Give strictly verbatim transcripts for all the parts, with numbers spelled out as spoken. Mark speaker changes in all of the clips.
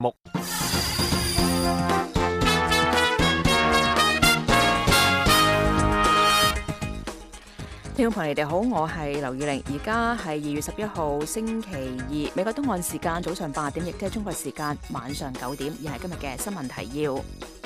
Speaker 1: 目。
Speaker 2: 聽眾朋友，你哋好，我係劉宇玲，而家係二月十一號星期二，美國東岸時間早上八點，亦即係中國時間晚上九點，而係今日嘅新聞提要。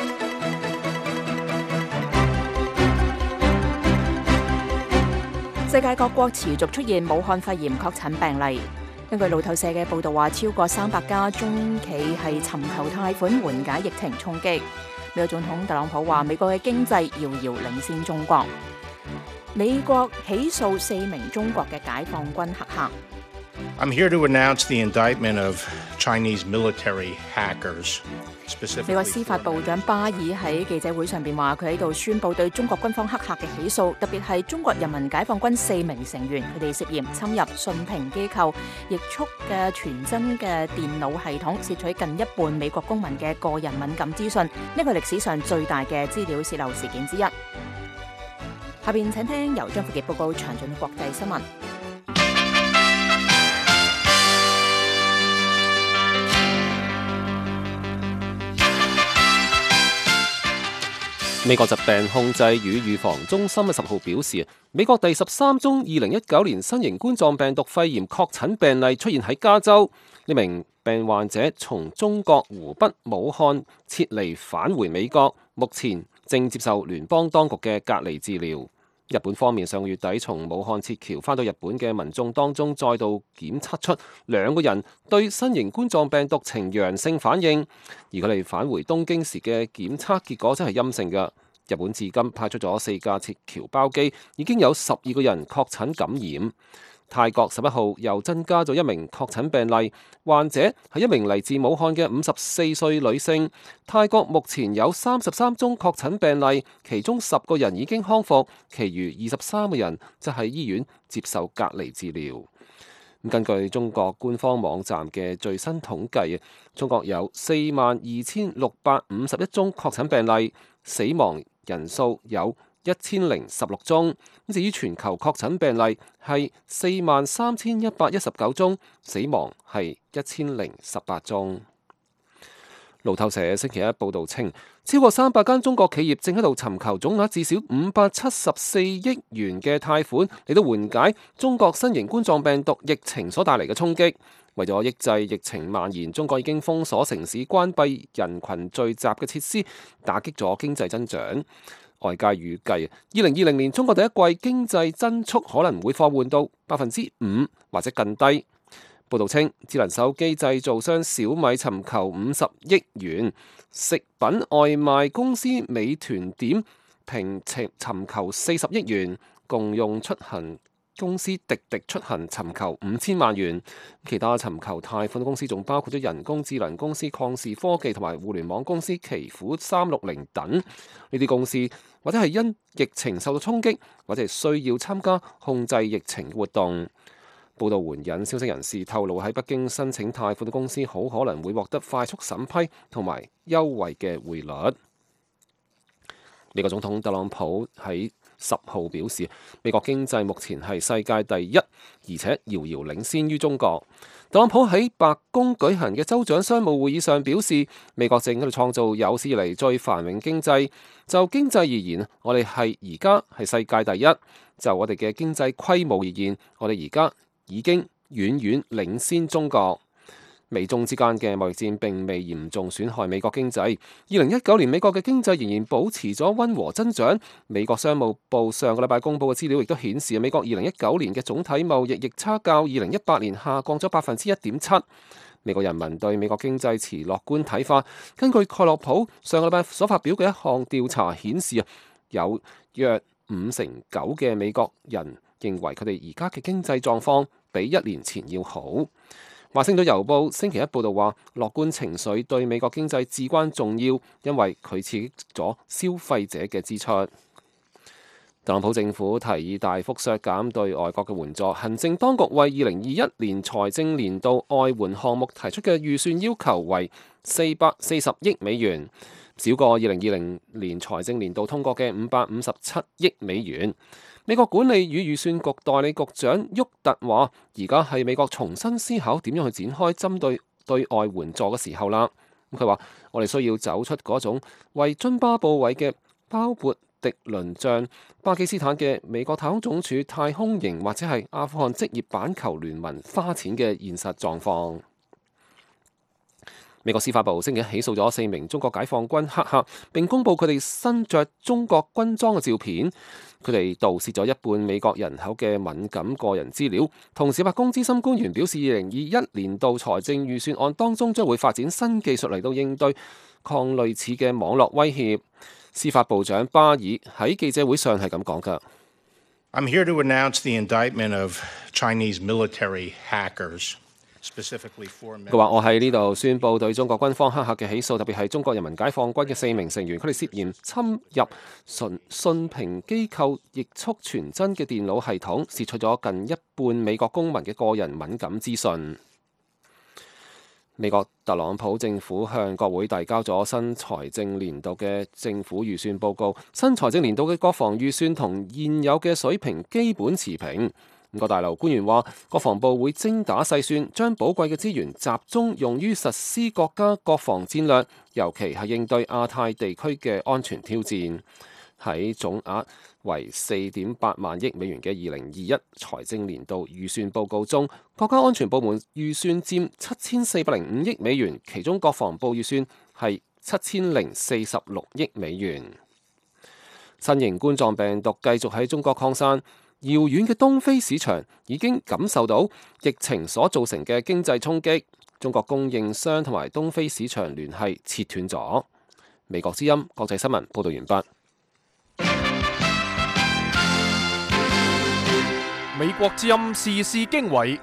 Speaker 2: 世界各國持續出現武漢肺炎確診病例。根據路透社嘅報道話，超過三百家中企係尋求貸款緩解疫情衝擊。美國總統特朗普話，美國嘅經濟遙遙領先中國。美國起訴四名中國嘅解放軍黑客。
Speaker 1: I'm here to announce the indictment of Chinese military hackers.
Speaker 2: 美國司法部長巴爾喺記者會上邊話，佢喺度宣布對中國軍方黑客嘅起訴，特別係中國人民解放軍四名成員，佢哋涉嫌侵入信評機構易速嘅傳真嘅電腦系統，竊取近一半美國公民嘅個人敏感資訊，呢個係歷史上最大嘅資料洩漏事件之一。下邊請聽由張富傑報告詳盡嘅國際新聞。
Speaker 3: 美國疾病控制與預防中心嘅十號表示，美國第十三宗二零一九年新型冠狀病毒肺炎確診病例出現喺加州。呢名病患者從中國湖北武漢撤離返回美國，目前正接受聯邦當局嘅隔離治療。日本方面上個月底從武漢撤僑返到日本嘅民眾當中，再度檢測出兩個人對新型冠狀病毒呈陽性反應，而佢哋返回東京時嘅檢測結果真係陰性嘅。日本至今派出咗四架撤僑包機，已經有十二個人確診感染。泰國十一號又增加咗一名確診病例，患者係一名嚟自武漢嘅五十四歲女性。泰國目前有三十三宗確診病例，其中十個人已經康復，其餘二十三個人則喺醫院接受隔離治療。根據中國官方網站嘅最新統計，中國有四萬二千六百五十一宗確診病例，死亡人數有一千零十六宗。至於全球確診病例係四萬三千一百一十九宗，死亡係一千零十八宗。路透社星期一報導稱，超過三百間中國企業正喺度尋求總額至少五百七十四億元嘅貸款，嚟到緩解中國新型冠狀病毒疫情所帶嚟嘅衝擊。為咗抑制疫情蔓延，中國已經封鎖城市、關閉人群聚集嘅設施，打擊咗經濟增長。外界預計，二零二零年中國第一季經濟增速可能會放緩到百分之五或者更低。報導稱，智能手機製造商小米尋求五十億元，食品外賣公司美團點評尋求四十億元，共用出行公司滴滴出行尋求五千萬元。其他尋求貸款公司仲包括咗人工智能公司曠視科技同埋互聯網公司奇虎三六零等。呢啲公司或者係因疫情受到衝擊，或者係需要參加控制疫情活動。報道援引消息人士透露，喺北京申請貸款嘅公司好可能會獲得快速審批同埋優惠嘅匯率。美國總統特朗普喺十號表示，美國經濟目前係世界第一，而且遙遙領先於中國。特朗普喺白宮舉行嘅州長商務會議上表示，美國正喺度創造有史以嚟最繁榮經濟。就經濟而言，我哋係而家係世界第一。就我哋嘅經濟規模而言，我哋而家已經遠遠領先中國。美中之間嘅貿易戰並未嚴重損害美國經濟。二零一九年美國嘅經濟仍然保持咗溫和增長。美國商務部上個禮拜公佈嘅資料亦都顯示，美國二零一九年嘅總體貿易逆差較二零一八年下降咗百分之一點七。美國人民對美國經濟持樂觀睇法。根據蓋洛普上個禮拜所發表嘅一項調查顯示啊，有約五成九嘅美國人認為佢哋而家嘅經濟狀況比一年前要好。華盛頓郵報星期一報道話，樂觀情緒對美國經濟至關重要，因為佢刺激咗消費者嘅支出。特朗普政府提議大幅削減對外國嘅援助，行政當局為二零二一年財政年度外援項目提出嘅預算要求為四百四十億美元，少過二零二零年財政年度通過嘅五百五十七億美元。美國管理與預算局代理局長沃特話，而家係美國重新思考點樣去展開針對對外援助嘅時候啦。 佢話：我哋需要走出嗰種為津巴布韋嘅包括迪倫將、巴基斯坦嘅美國太空總署太空營或者係阿富汗職業板球聯盟花錢嘅現實狀況。美國司法部星期一起訴咗四名中國解放軍黑客，並公佈佢哋身着中國軍裝嘅照片。佢哋盜竊咗一半美國人口嘅敏感個人資料。同時，白宮資深官員表示，二零二一年度財政預算案當中將會發展新技術嚟到應對抗類似嘅網絡威脅。司法部長巴爾喺記者會上係咁講㗎。
Speaker 1: I'm here to announce the indictment of Chinese military hackers.
Speaker 3: 佢話：我喺呢度宣佈對中國軍方黑客嘅起訴，特別係中國人民解放軍嘅四名成員，佢哋涉嫌侵入信信評機構易速傳真嘅電腦系統，竊取咗近一半美國公民嘅個人敏感資訊。美國特朗普政府向國會遞交咗新財政年度嘅政府預算報告，新財政年度嘅國防預算同現有嘅水平基本持平。五個大樓官員話，國防部會精打細算，將寶貴嘅資源集中用於實施國家國防戰略，尤其係應對亞太地區嘅安全挑戰。喺總額為四點八萬億美元嘅二零二一財政年度預算報告中，國家安全部門預算佔七千四百零五億美元，其中國防部預算係七千零四十六億美元。新型冠狀病毒繼續喺中國擴散。遙遠嘅東非市場已經感受到疫情所造成嘅經濟衝擊，中國供應商同埋東非市場聯繫切斷咗。美國之音國際新聞報道完畢。
Speaker 4: 美國之音時事經緯，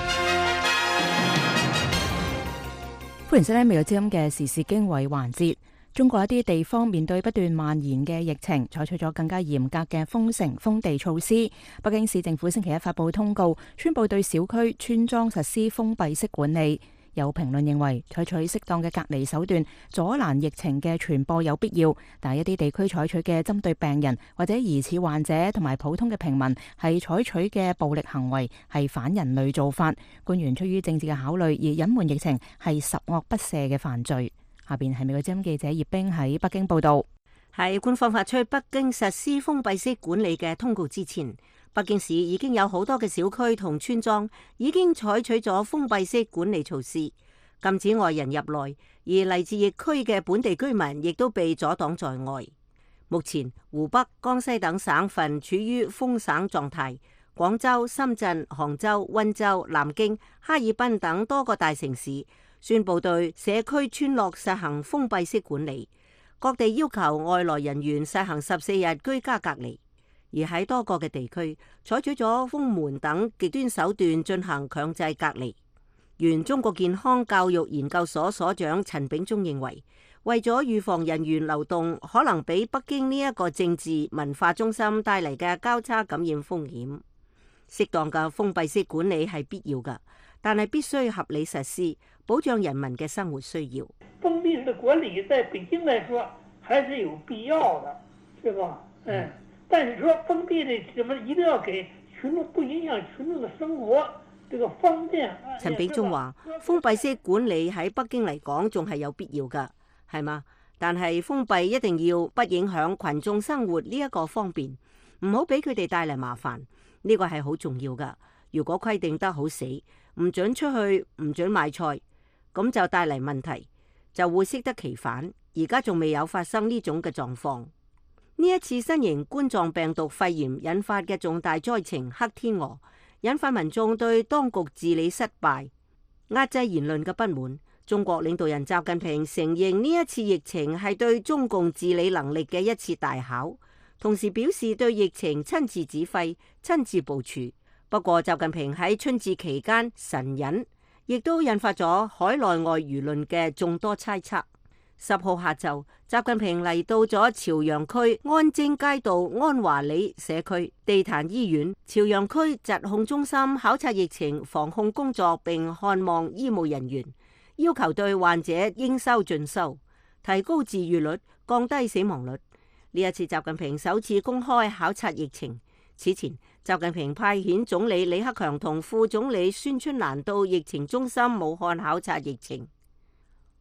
Speaker 2: 歡迎收聽美國之音嘅時事經緯環節。中國一啲地方面對不斷蔓延嘅疫情，採取咗更加嚴格嘅封城封地措施。北京市政府星期一發布通告，宣布對小區村莊實施封閉式管理。有評論認為，採取適當嘅隔離手段阻攔疫情嘅傳播有必要，但係一啲地區採取嘅針對病人或者疑似患者同埋普通嘅平民係採取嘅暴力行為係反人類做法。官員出於政治嘅考慮而隱瞞疫情係十惡不赦嘅犯罪。下邊係美國之音記者葉冰喺北京報道。
Speaker 5: 喺官方發出北京實施封閉式管理嘅通告之前，北京市已經有好多嘅小區同村莊已經採取咗封閉式管理措施，禁止外人入內，而嚟自疫區嘅本地居民亦都被阻擋在外。目前湖北、江西等省份處於封省狀態，廣州、深圳、杭州、溫州、南京、哈爾濱等多個大城市宣布對社區村落實行封閉式管理，各地要求外來人員實行十四日居家隔離，而喺多個嘅地區採取咗封門等極端手段進行強制隔離。原中國健康教育研究所所長陳炳忠認為，為咗預防人員流動可能俾北京呢一個政治文化中心帶嚟嘅交叉感染風險，適當嘅封閉式管理係必要㗎，但係必須合理實施，保障人民嘅生活需要。
Speaker 6: 封閉式的管理在北京來說還是有必要的，是吧？嗯，但是說封閉的什麼一定要給群眾，不影響群眾的生活，這個方便。
Speaker 5: 陳炳忠話：封閉式管理喺北京嚟講仲係有必要㗎，係嘛？但係封閉一定要不影響群眾生活呢一個方便，唔好俾佢哋帶嚟麻煩，呢個係好重要㗎。如果規定得好死，唔准出去，唔准買菜，咁就帶嚟問題，就會適得其反。而家仲未有發生呢種嘅狀況。呢一次新型冠狀病毒肺炎引發嘅重大災情黑天鵝，引發民眾對當局治理失敗、壓制言論嘅不滿。中國領導人習近平承認呢一次疫情係對中共治理能力嘅一次大考，同時表示對疫情親自指揮、親自部署。不過，習近平喺春節期間神隱，亦都引發咗海內外輿論嘅眾多猜測。十號下晝，習近平嚟到咗朝陽區安貞街道安華里社區地壇醫院、朝陽區疾控中心考察疫情防控工作，並看望醫務人員，要求對患者應收盡收，提高治癒率，降低死亡率。呢一次習近平首次公開考察疫情。此前，習近平派遣總理李克強同副總理孫春蘭到疫情中心武漢考察疫情。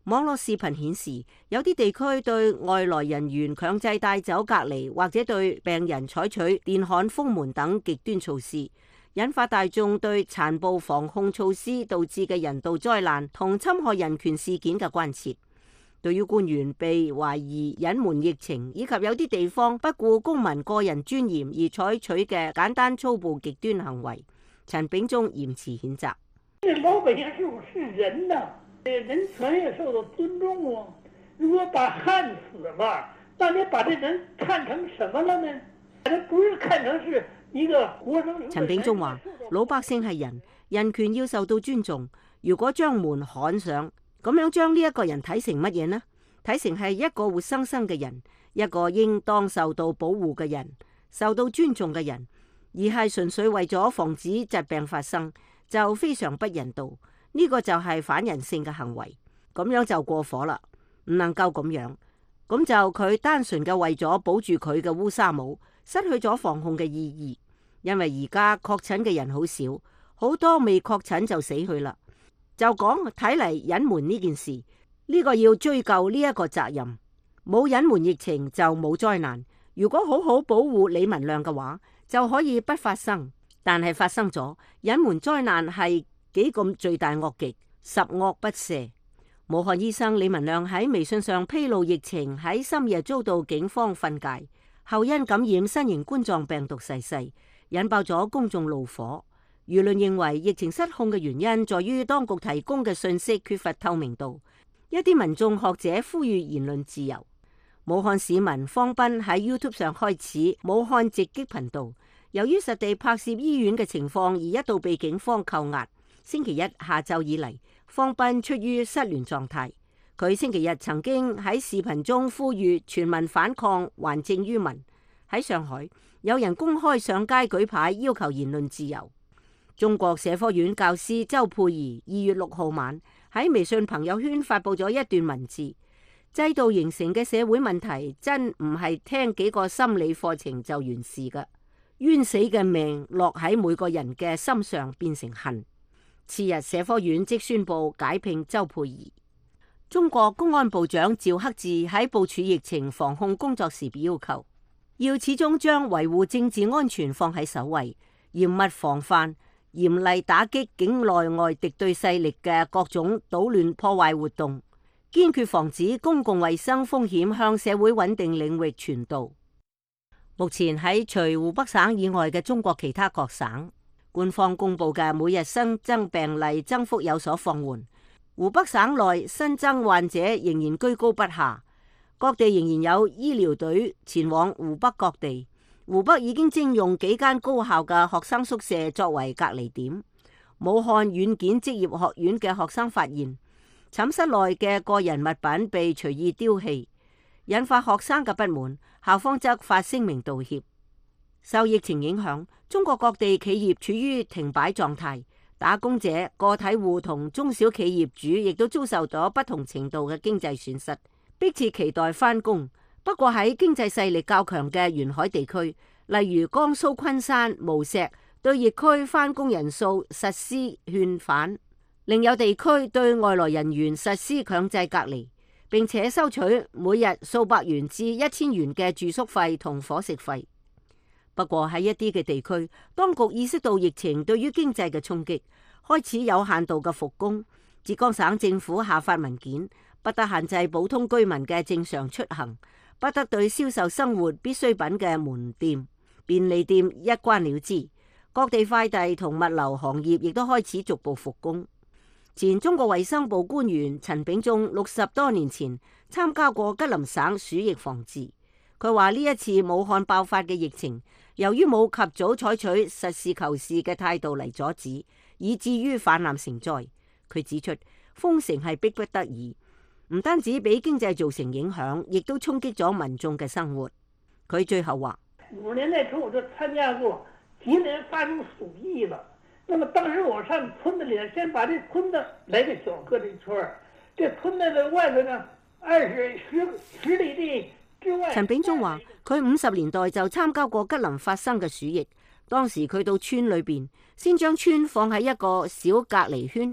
Speaker 5: 網絡視頻顯示，有啲地區對外來人員強制帶走隔離，或者對病人採取電焊封門等極端措施，引發大眾對殘暴防控措施導致嘅人道災難同侵害人權事件嘅關切。對於官員被懷疑隱瞞疫情，以及有啲地方不顧公民個人尊嚴而採取嘅簡單粗暴極端行為，陳炳忠嚴詞譴責。
Speaker 6: 老百姓是不是人呢？人權也受到尊重哦。如果把焊死了，那你把這人看成什麼了呢？他不是看成是一個活生生。
Speaker 5: 陳炳忠話：老百姓係人，人權要受到尊重。如果將門焊上，咁樣將呢一個人睇成乜嘢呢？睇成係一個活生生嘅人，一個應當受到保護嘅人，受到尊重嘅人，而係純粹為咗防止疾病發生，就非常不人道。呢個就係反人性嘅行為，咁樣就過火啦，唔能夠咁樣。咁就佢單純嘅為咗保住佢嘅烏紗帽，失去咗防控嘅意義。因為而家確診嘅人好少，好多未確診就死去啦。就講睇嚟隱瞞呢件事，呢個要追究呢一個責任。冇隱瞞疫情就冇災難。如果好好保護李文亮嘅話，就可以不發生。但係發生咗，隱瞞災難係幾咁罪大惡極，十惡不赦。武漢醫生李文亮喺微信上披露疫情喺深夜遭到警方訓誡，後因感染新型冠狀病毒逝世，引爆咗公眾怒火。輿論認為疫情失控嘅原因在於當局提供嘅信息缺乏透明度。一啲民眾學者呼籲言論自由。武漢市民方斌喺 YouTube 上開始武漢直擊頻道，由於實地拍攝醫院嘅情況而一度被警方扣押。星期一下晝以嚟，方斌出於失聯狀態。佢星期日曾經喺視頻中呼籲全民反抗，還政於民。喺上海，有人公開上街舉牌要求言論自由。中國社科院教師周佩儀二月六號晚喺微信朋友圈發布咗一段文字：制度形成嘅社會問題真唔係聽幾個心理課程就完事㗎，冤死嘅命落喺每個人嘅心上變成恨。次日，社科院即宣布解聘周佩儀。中國公安部長趙克志喺部署疫情防控工作時要求，要始終將維護政治安全放喺首位，嚴密防範、嚴厲打擊境內外敵對勢力嘅各種搗亂破壞活動，堅決防止公共衛生風險向社會穩定領域傳導。目前喺除湖北省以外嘅中國其他各省，官方公布嘅每日新增病例增幅有所放緩，湖北省內新增患者仍然居高不下，各地仍然有醫療隊前往湖北各地。湖北已經徵用幾間高校嘅學生宿舍作為隔離點。武漢軟件職業學院嘅學生發現寢室內嘅個人物品被隨意丟棄，引發學生嘅不滿，校方則發聲明道歉。受疫情影響，中國各地企業處於停擺狀態，打工者、個體戶同中小企業主亦都遭受咗不同程度嘅經濟損失，迫切期待返工。不過喺經濟勢力較強嘅沿海地區，例如江蘇昆山、無錫，對疫區返工人數實施勸返；另有地區對外來人員實施強制隔離，並且收取每日數百元至一千元嘅住宿費同伙食費。不過喺一啲嘅地區，當局意識到疫情對於經濟嘅衝擊，開始有限度嘅復工。浙江省政府下發文件，不得限制普通居民嘅正常出行，不得對銷售生活必需品嘅門店、便利店一關了之。各地快遞同物流行業亦都開始逐步復工。前中國衛生部官員陳炳忠六十多年前參加過吉林省鼠疫防治。佢話呢一次武漢爆發嘅疫情，由於冇及早採取實事求是嘅態度嚟阻止，以至於泛濫成災。佢指出，封城係逼不得已，唔單止俾經濟造成影響，亦都衝擊咗民眾嘅生活。佢最後話：
Speaker 6: 五十年代初我就參加過吉林發生鼠疫了。那麼當時我上村子裏，先把這村子來個小個的圈兒，這村子的外頭呢，二十十十里地。
Speaker 5: 陳炳忠話：佢五十年代就參加過吉林發生嘅鼠疫，當時佢到村裏邊，先將村放喺一個小隔離圈，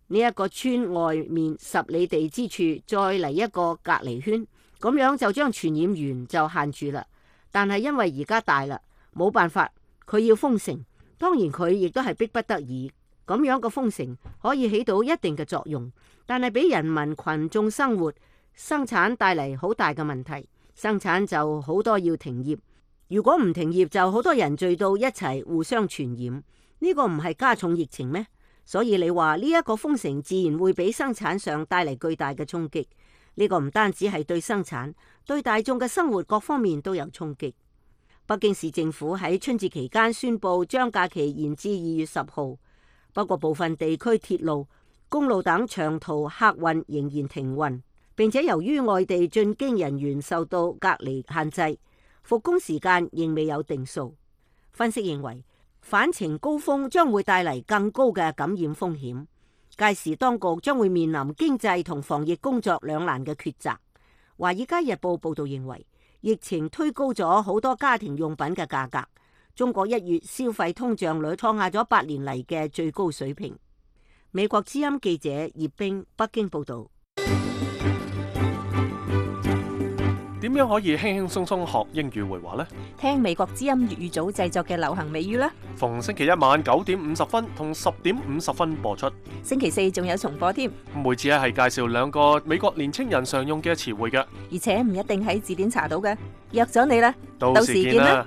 Speaker 5: 呢一個村外面十里地之處再嚟一個隔離圈，咁樣就將傳染源就限住啦。但係因為而家大啦，冇辦法，佢要封城，當然佢亦都係逼不得已。咁樣個封城可以起到一定嘅作用，但係俾人民群眾生活生產帶嚟好大嘅問題，生產就好多要停業。如果唔停業，就好多人聚到一齊互相傳染，呢個唔係加重疫情咩？所以你話呢一個封城自然會俾生產上帶嚟巨大嘅衝擊。呢個唔單止係對生產，對大眾嘅生活各方面都有衝擊。北京市政府喺春節期間宣布將假期延至二月十號。不過部分地區鐵路、公路等長途客運仍然停運，並且由於外地進京人員受到隔離限制，復工時間仍未有定數。分析認為，返程高峰將會帶嚟更高嘅感染風險，屆時當局將會面臨經濟同防疫工作兩難嘅抉擇。華爾街日報報道認為，疫情推高咗好多家庭用品嘅價格。中國一月消費通脹率創下咗八年嚟嘅最高水平。美國之音記者葉冰北京報道。
Speaker 4: 點樣可以輕輕鬆鬆學英語會話呢？
Speaker 2: 聽美國之音粵語組製作嘅流行美語啦。
Speaker 4: 逢星期一晚九點五十分同十點五十分播出。
Speaker 2: 星期四仲有重播添。
Speaker 4: 每次咧係介紹兩個美國年青人常用嘅詞彙嘅，
Speaker 2: 而且唔一定喺字典查到嘅。約咗你啦，
Speaker 4: 到時見啦。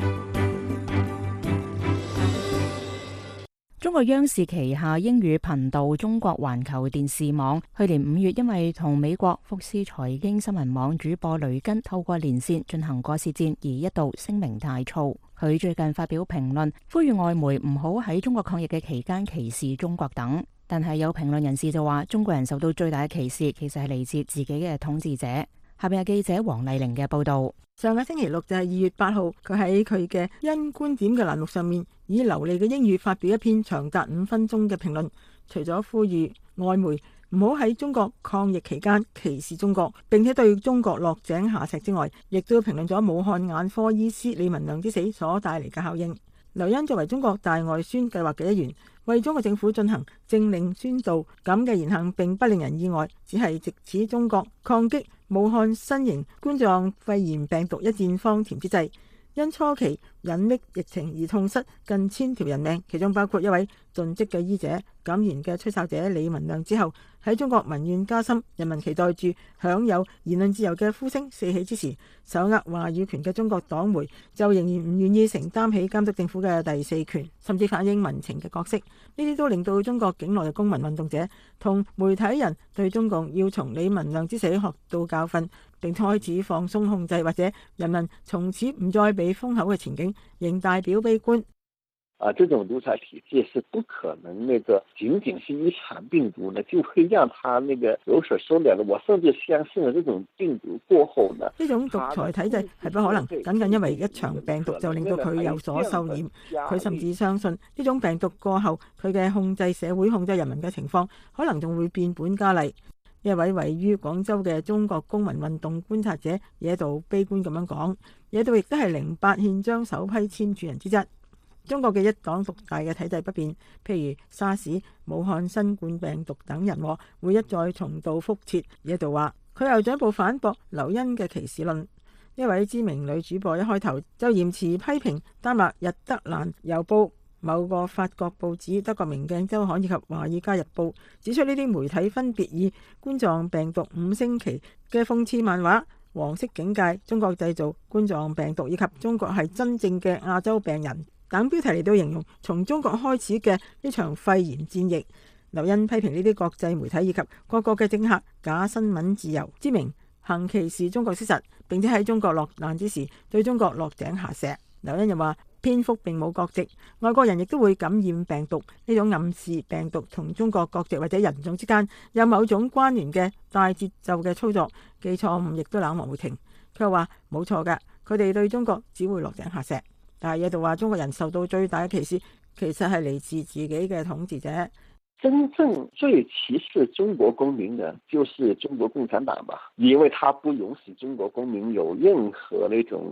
Speaker 2: 中國央視旗下英語頻道中國環球電視網去年五月因為同美國福斯財經新聞網主播雷根透過連線進行過舌戰，而一度聲名大噪。佢最近發表評論，呼籲外媒唔好喺中國抗疫嘅期間歧視中國等。但係有評論人士就話，中國人受到最大嘅歧視其實係嚟自自己嘅統治者。下邊係記者黃麗玲嘅報道。
Speaker 7: 上個星期六就係二月八號，佢喺佢嘅因觀點嘅欄目上面，以流利嘅英語發表一篇長達五分鐘嘅評論。除咗呼籲外媒唔好喺中國抗疫期間歧視中國，並且對中國落井下石之外，亦都評論咗武漢眼科醫師李文亮之死所帶嚟嘅效應。劉恩作為中國大外宣計劃嘅一員，為中國政府進行政令宣導，咁嘅言行並不令人意外，只係藉此中國抗擊武漢新型冠狀肺炎病毒一戰方錘之際，因初期隱匿疫情而痛失近千條人命，其中包括一位盡職嘅醫者。感言嘅吹哨者李文亮之後，喺中國民怨加深、人民期待住享有言論自由嘅呼聲四起之時，手握話語權嘅中國黨媒就仍然唔願意承擔起監督政府嘅第四權，甚至反映民情嘅角色。呢啲都令到中國境內嘅公民運動者同媒體人對中共要從李文亮之死學到教訓，並開始放鬆控制，或者人民從此唔再被封口嘅前景，仍大表悲觀。
Speaker 8: 啊，這種獨裁體制是不可能，那個僅僅是一場病毒呢，就會讓他那個有所收斂的。我甚至相信呢，這種病毒過後呢，
Speaker 7: 呢種獨裁體制係不可能，僅僅因為一場病毒就令到佢有所收斂。佢甚至相信呢種病毒過後，佢嘅控制社會、控制人民嘅情況，可能仲會變本加厲。一位位於廣州嘅中國公民運動觀察者野道悲觀咁樣講，野道亦都係零八憲章首批簽署人之一。中國嘅一黨獨大嘅體制不變，譬如沙士、武漢新冠病毒等人禍會一再重蹈覆轍。野道話佢又進一步反駁劉恩嘅歧視論。一位知名女主播一開頭就嚴詞批評丹麥日德蘭郵報、某個法國報紙、德國明鏡週刊以及華爾街日報，指出呢啲媒體分別以冠狀病毒五星期嘅諷刺漫畫、黃色警戒、中國製造冠狀病毒以及中國係真正嘅亞洲病人等標題嚟到形容從中國開始嘅呢場肺炎戰役。劉恩批評呢啲國際媒體以及各國嘅政客假新聞自由之名行歧視中國事實，並且喺中國落難之時對中國落井下石。劉恩又話蝙蝠並冇國籍，外國人亦都會感染病毒，呢種暗示病毒同中國國籍或者人種之間有某種關聯嘅大節奏嘅操作，記錯誤亦都冷漠無情。佢又話冇錯㗎，佢哋對中國只會落井下石。但係喺度話中國人受到最大嘅歧視，其實係嚟自自己嘅統治者。
Speaker 8: 真正最歧視中國公民的，就是中國共產黨吧，因為他不容許中國公民有任何那種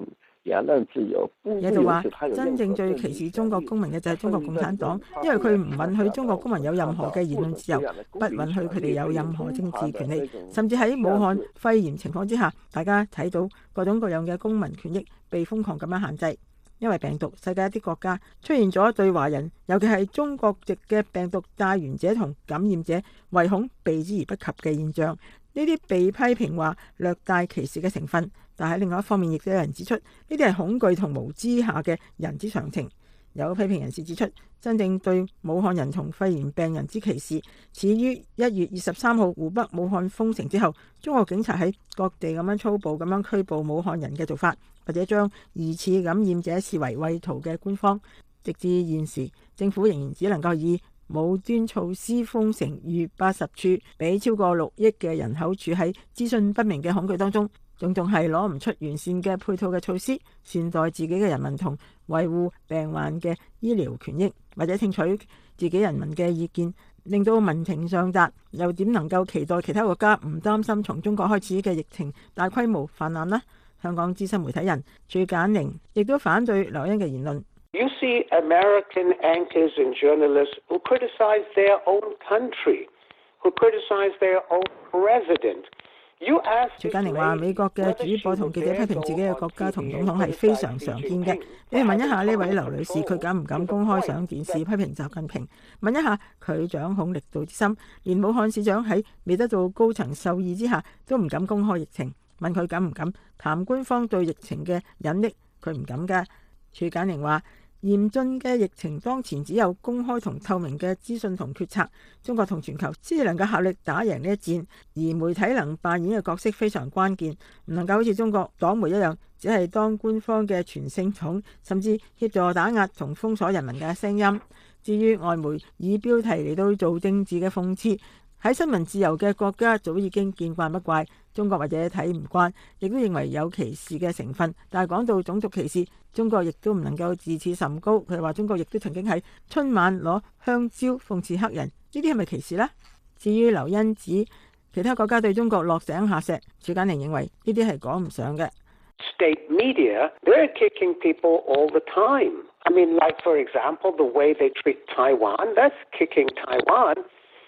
Speaker 8: 言論自由。
Speaker 7: 嘢就話真正最歧視中國公民嘅就係中國共產黨，因為佢唔允許中國公民有任何嘅言論自由，不允許佢哋有任何政治權利，甚至喺武漢肺炎情況之下，大家睇到各種各樣嘅公民權益被瘋狂咁樣限制。因為病毒，世界一啲國家出現咗對華人，尤其係中國籍嘅病毒帶源者同感染者唯恐避之而不及嘅現象。呢啲被批評話略帶歧視嘅成分，但喺另外一方面亦都有人指出，呢啲係恐懼同無知下嘅人之常情。有批評人士指出，真正對武漢人同肺炎病人之歧視，始於一月二十三號湖北武漢封城之後，中國警察喺各地咁樣粗暴咁樣拘捕武漢人嘅做法，或者將疑似感染者視為畏途嘅官方。直至現時，政府仍然只能夠以武端措施封城逾八十處，俾超過六億嘅人口處喺資訊不明嘅恐懼當中，種種係攞唔出完善嘅配套嘅措施，善待自己嘅人民同維護病患嘅醫療權益，或者聽取自己人民嘅意見，令到民情上達，又點能夠期待其他國家唔擔心從中國開始嘅疫情大規模泛濫呢？香港資深媒體人徐簡寧亦都反對劉恩嘅言論。
Speaker 9: You see American anchors and journalists who criticize their own country, who criticize their own president.
Speaker 7: 徐簡寧話：美國嘅主播同記者批評自己嘅國家同總統係非常常見嘅。你問一下呢位劉女士，佢敢唔敢公開上電視批評習近平？問一下佢掌控力度之深，連武漢市長喺未得到高層授意之下，都唔敢公開疫情。問佢敢唔敢談官方對疫情嘅隱匿，佢唔敢㗎。徐簡寧話：嚴峻嘅疫情當前，只有公開同透明嘅資訊同決策，中國同全球先至能夠合力打贏呢一戰。而媒體能扮演嘅角色非常關鍵，唔能夠好似中國黨媒一樣，只係當官方嘅傳聲筒，甚至協助打壓同封鎖人民嘅聲音。至於外媒以標題嚟到做政治嘅諷刺，喺新聞自由嘅國家早已經見慣不怪，中國或者睇唔慣，亦都認為有歧視嘅成分。但係講到種族歧視，中國亦都唔能夠自視甚高。佢話中國亦都曾經喺春晚攞香蕉諷刺黑人，呢啲係咪歧視呢？至於劉恩指其他國家對中國落井下石，徐簡寧認為呢啲係講唔上嘅。
Speaker 9: State media, they're kicking people all the time. I mean, like for example, the way they treat Taiwan, that's kicking Taiwan.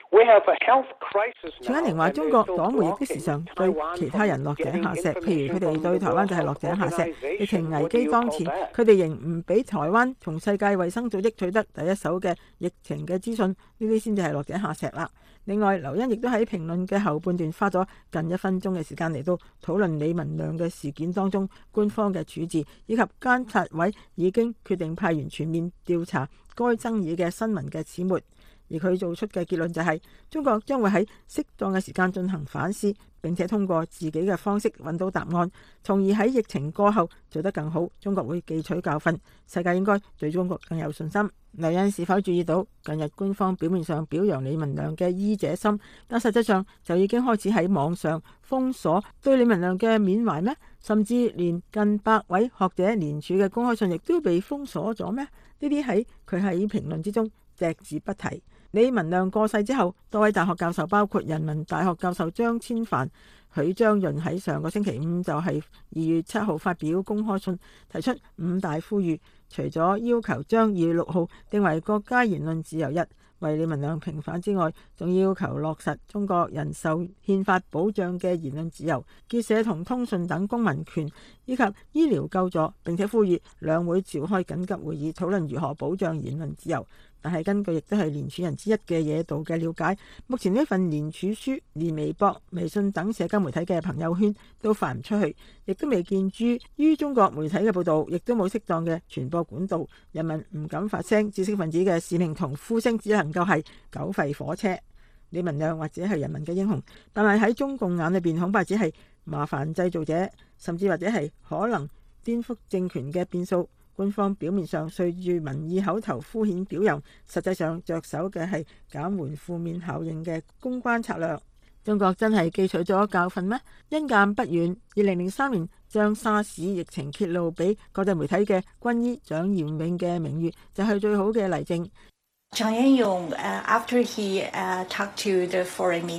Speaker 7: 徐簡寧話：中國黨媒亦都時常對其他人落井下石，譬如佢哋對台灣就係落井下石。疫情危機當前，佢哋仍唔俾台灣從世界衛生組織取得第一手嘅疫情嘅資訊，呢啲先至係落井下石啦。另外，劉恩亦都喺評論嘅後半段花咗近一分鐘嘅時間嚟到討論李文亮嘅事件當中官方嘅處置，以及監察委已經決定派員全面調查該爭議嘅新聞嘅始末。而佢做出嘅結論就係，中國將會喺適當嘅時間進行反思，並且通過自己嘅方式揾到答案，從而喺疫情過後做得更好。中國會記取教訓，世界應該對中國更有信心。劉恩是否注意到近日官方表面上表揚李文亮嘅醫者心，但實際上就已經開始喺網上封鎖對李文亮嘅緬懷咩？甚至連近百位學者聯署嘅公開信亦都被封鎖咗咩？呢啲喺佢喺評論之中隻字不提。李文亮過世之後，多位大學教授，包括人民大學教授張千帆、許章潤喺上個星期五就係二月七號發表公開信，提出五大呼籲，除咗要求將二月六號定為國家言論自由日，為李文亮平反之外，仲要求落實中國人受憲法保障嘅言論自由、結社同通訊等公民權，以及醫療救助，並且呼籲兩會召開緊急會議討論如何保障言論自由。但係根據亦都係聯署人之一嘅野道嘅了解，目前呢份聯署書連微博、微信等社交媒體嘅朋友圈都發唔出去，亦都未見諸於中國媒體嘅報導，亦都冇適當嘅傳播管道，人民唔敢發聲，知識分子嘅使命同呼聲只能夠係狗吠火車。李文亮或者係人民嘅英雄，但係喺中共眼裏邊恐怕只係麻煩製造者，甚至或者係可能顛覆政權嘅變數。官方表面上隨住民意口頭敷衍表揚，實際上着手嘅係減緩負面效應嘅公關策略。中國真係記取咗教訓咩？因鑑不遠，二零零三年將沙士疫情揭露俾國際媒體嘅軍醫蔣彥勇嘅名譽，就係最好嘅例證。
Speaker 10: 蔣彥勇，uh, after he uh, talked to the foreign media.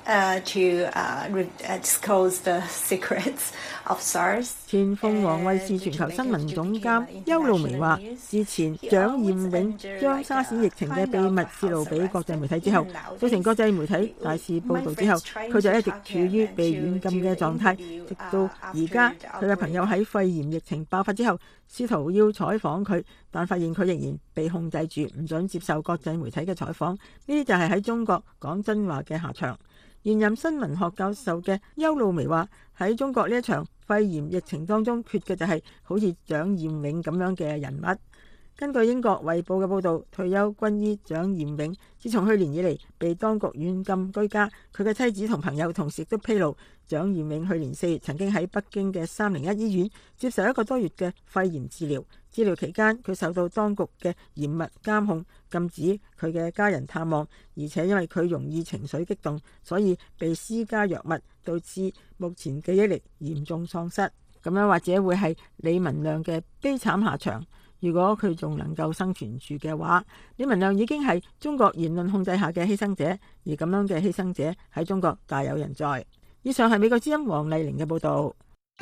Speaker 10: Uh, to uh, disclose the secrets of SARS。
Speaker 7: 前鳳凰衛視全球新聞總監邱露薇話：之前蔣彥永將沙士疫情嘅秘密泄露俾國際媒體之後，造成國際媒體大肆報導之後，佢就一直處於被軟禁嘅狀態，直到而家佢嘅朋友喺肺炎疫情爆發之後，試圖要採訪佢，但發現佢仍然被控制住，唔准接受國際媒體嘅採訪。呢啲就係喺中國講真話嘅下場。現任新聞學教授嘅邱露薇話：喺中國呢一場肺炎疫情當中，缺嘅就係好似蔣彥永咁樣嘅人物。根據英國《衛報》嘅報導，退休軍醫蔣彥永自從去年以嚟被當局軟禁居家，佢嘅妻子同朋友同時亦都披露，蔣彥永去年四月曾經喺北京嘅三零一醫院接受一個多月嘅肺炎治療。治療期間，佢受到當局嘅嚴密監控，禁止佢嘅家人探望，而且因為佢容易情緒激動，所以被施加藥物，導致目前記憶力嚴重喪失。咁樣或者會係李文亮嘅悲慘下場。如果佢仲能夠生存住嘅話，李文亮已經係中國言論控制下嘅犧牲者，而咁樣嘅犧牲者喺中國大有人在。以上係美國之音黃麗玲嘅報導。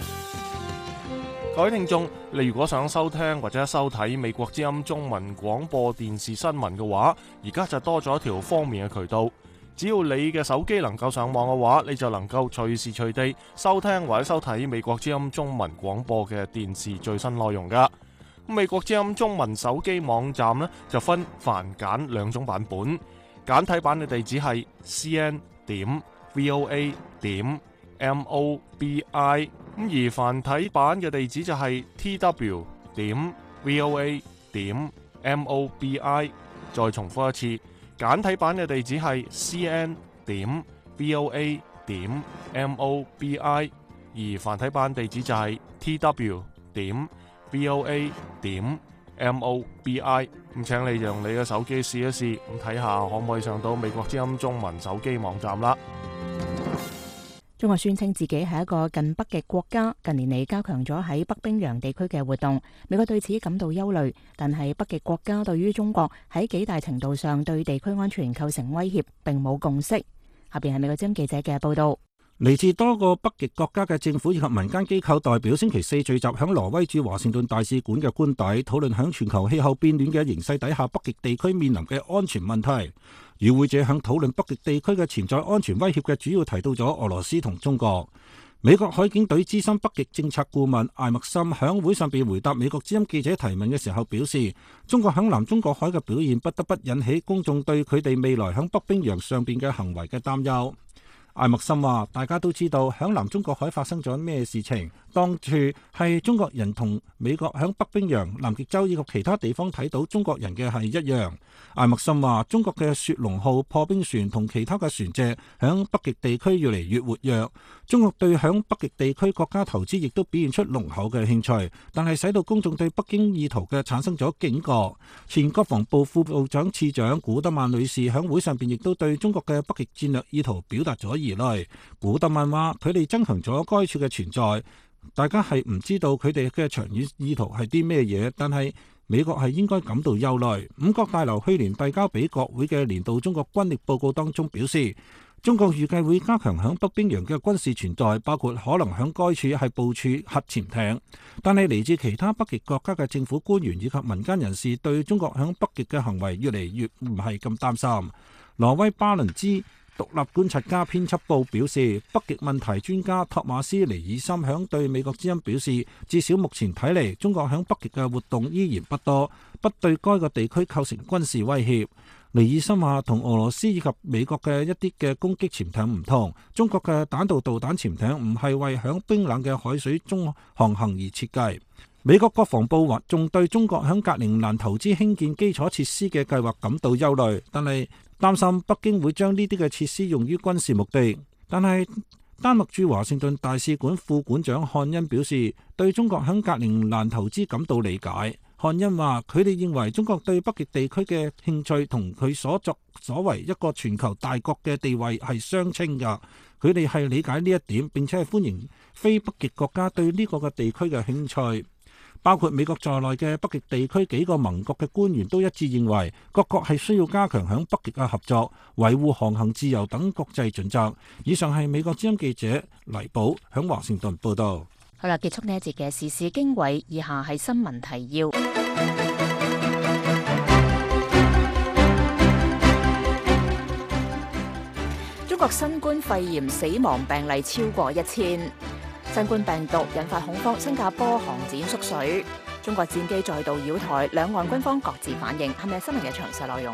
Speaker 4: 各位聽眾，你如果想收聽或者收睇美國之音中文廣播電視新聞嘅話，而家就多咗一條方便嘅渠道。只要你嘅手機能夠上網嘅話，你就能夠隨時隨地收聽或者收睇美國之音中文廣播嘅電視最新內容噶。美國之音中文手機網站呢，就分繁簡兩種版本，簡體版嘅地址係 c n 點 v o a 點 m o b i， 咁而繁體版嘅地址就係 t w 點 v o a 點 m o b i。 再重複一次，簡體版嘅地址係 c n 點 v o a 點 m o b i， 而繁體版地址就係 t w 點 v o a 點 m o b i。 咁請你用你嘅手機試一試，咁睇下可唔可以上到美國之音中文手機網站啦。
Speaker 2: 中國宣稱自己係一個近北極國家，近年嚟加強咗喺北冰洋地區嘅活動。美國對此感到憂慮，但係北極國家對於中國喺幾大程度上對地區安全構成威脅並冇共識。下邊係美國之音記者嘅報道。
Speaker 11: 嚟自多個北極國家嘅政府以及民間機構代表星期四聚集響挪威駐華盛頓大使館嘅官邸，討論響全球氣候變暖嘅形勢底下北極地區面臨嘅安全問題。與會者響討論北極地區嘅潛在安全威脅嘅主要提到咗俄羅斯同中國。美國海警隊資深北極政策顧問艾默森響會上邊回答美國之音記者提問嘅時候表示，中國響南中國海嘅表現不得不引起公眾對佢哋未來響北冰洋上邊嘅行為嘅擔憂。艾默森話：大家都知道響南中國海發生咗咩事情，當處係中國人同美國響北冰洋、南極洲以及其他地方睇到中國人嘅係一樣。艾默森話：中國嘅雪龍號破冰船同其他嘅船隻響北極地區越嚟越活躍，中國對響北極地區國家投資亦都表現出濃厚嘅興趣，但係使到公眾對北京意圖嘅產生咗警覺。前國防部副部長次長古德曼女士響會上邊亦都對中國嘅北極戰略意圖表達咗疑慮。古德曼話：佢哋增強咗該處嘅存在，大家係唔知道佢哋嘅長遠意圖係啲咩嘢，但係美國係應該感到憂慮。五角大樓去年遞交俾國會嘅年度中國軍力報告當中表示，中國預計會加強響北冰洋嘅軍事存在，包括可能響該處係部署核潛艇。但係嚟自其他北極國家嘅政府官員以及民間人士對中國響北極嘅行為越嚟越唔係咁擔心。挪威巴倫茲獨立觀察家編輯部表示，北極問題專家托馬斯尼爾森響對美國之音表示，至少目前睇嚟，中國響北極嘅活動依然不多，不對該個地區構成軍事威脅。尼爾森話，同俄羅斯以及美國嘅一啲嘅攻擊潛艇唔同，中國嘅彈道導彈潛艇唔係為響冰冷嘅海水中航行而設計。美國國防部話仲對中國響格陵蘭投資興建基礎設施嘅計劃感到憂慮，但係擔心北京會將呢啲嘅設施用於軍事目的。但係丹麥駐華盛頓大使館副館長漢恩表示，對中國響格陵蘭投資感到理解。漢恩話：佢哋認為中國對北極地區嘅興趣同佢所作所為一個全球大國嘅地位係相稱㗎。佢哋係理解呢一點，並且係歡迎非北極國家對呢個嘅地區嘅興趣。 包括美國在內嘅北極地區幾個盟國嘅官員都一致認為，各國係需要加強響北極嘅合作，維護航行自由等國際準則。以上係美國之音記者黎寶響華盛頓報道。
Speaker 2: 好啦，結束呢一節嘅時事經緯，以下係新聞提要。中國新冠肺炎死亡病例超過一千，新冠病毒引發恐慌，新加坡航展縮水，中國戰機再度擾台，兩岸軍方各自反應。係咪新聞嘅詳細內容？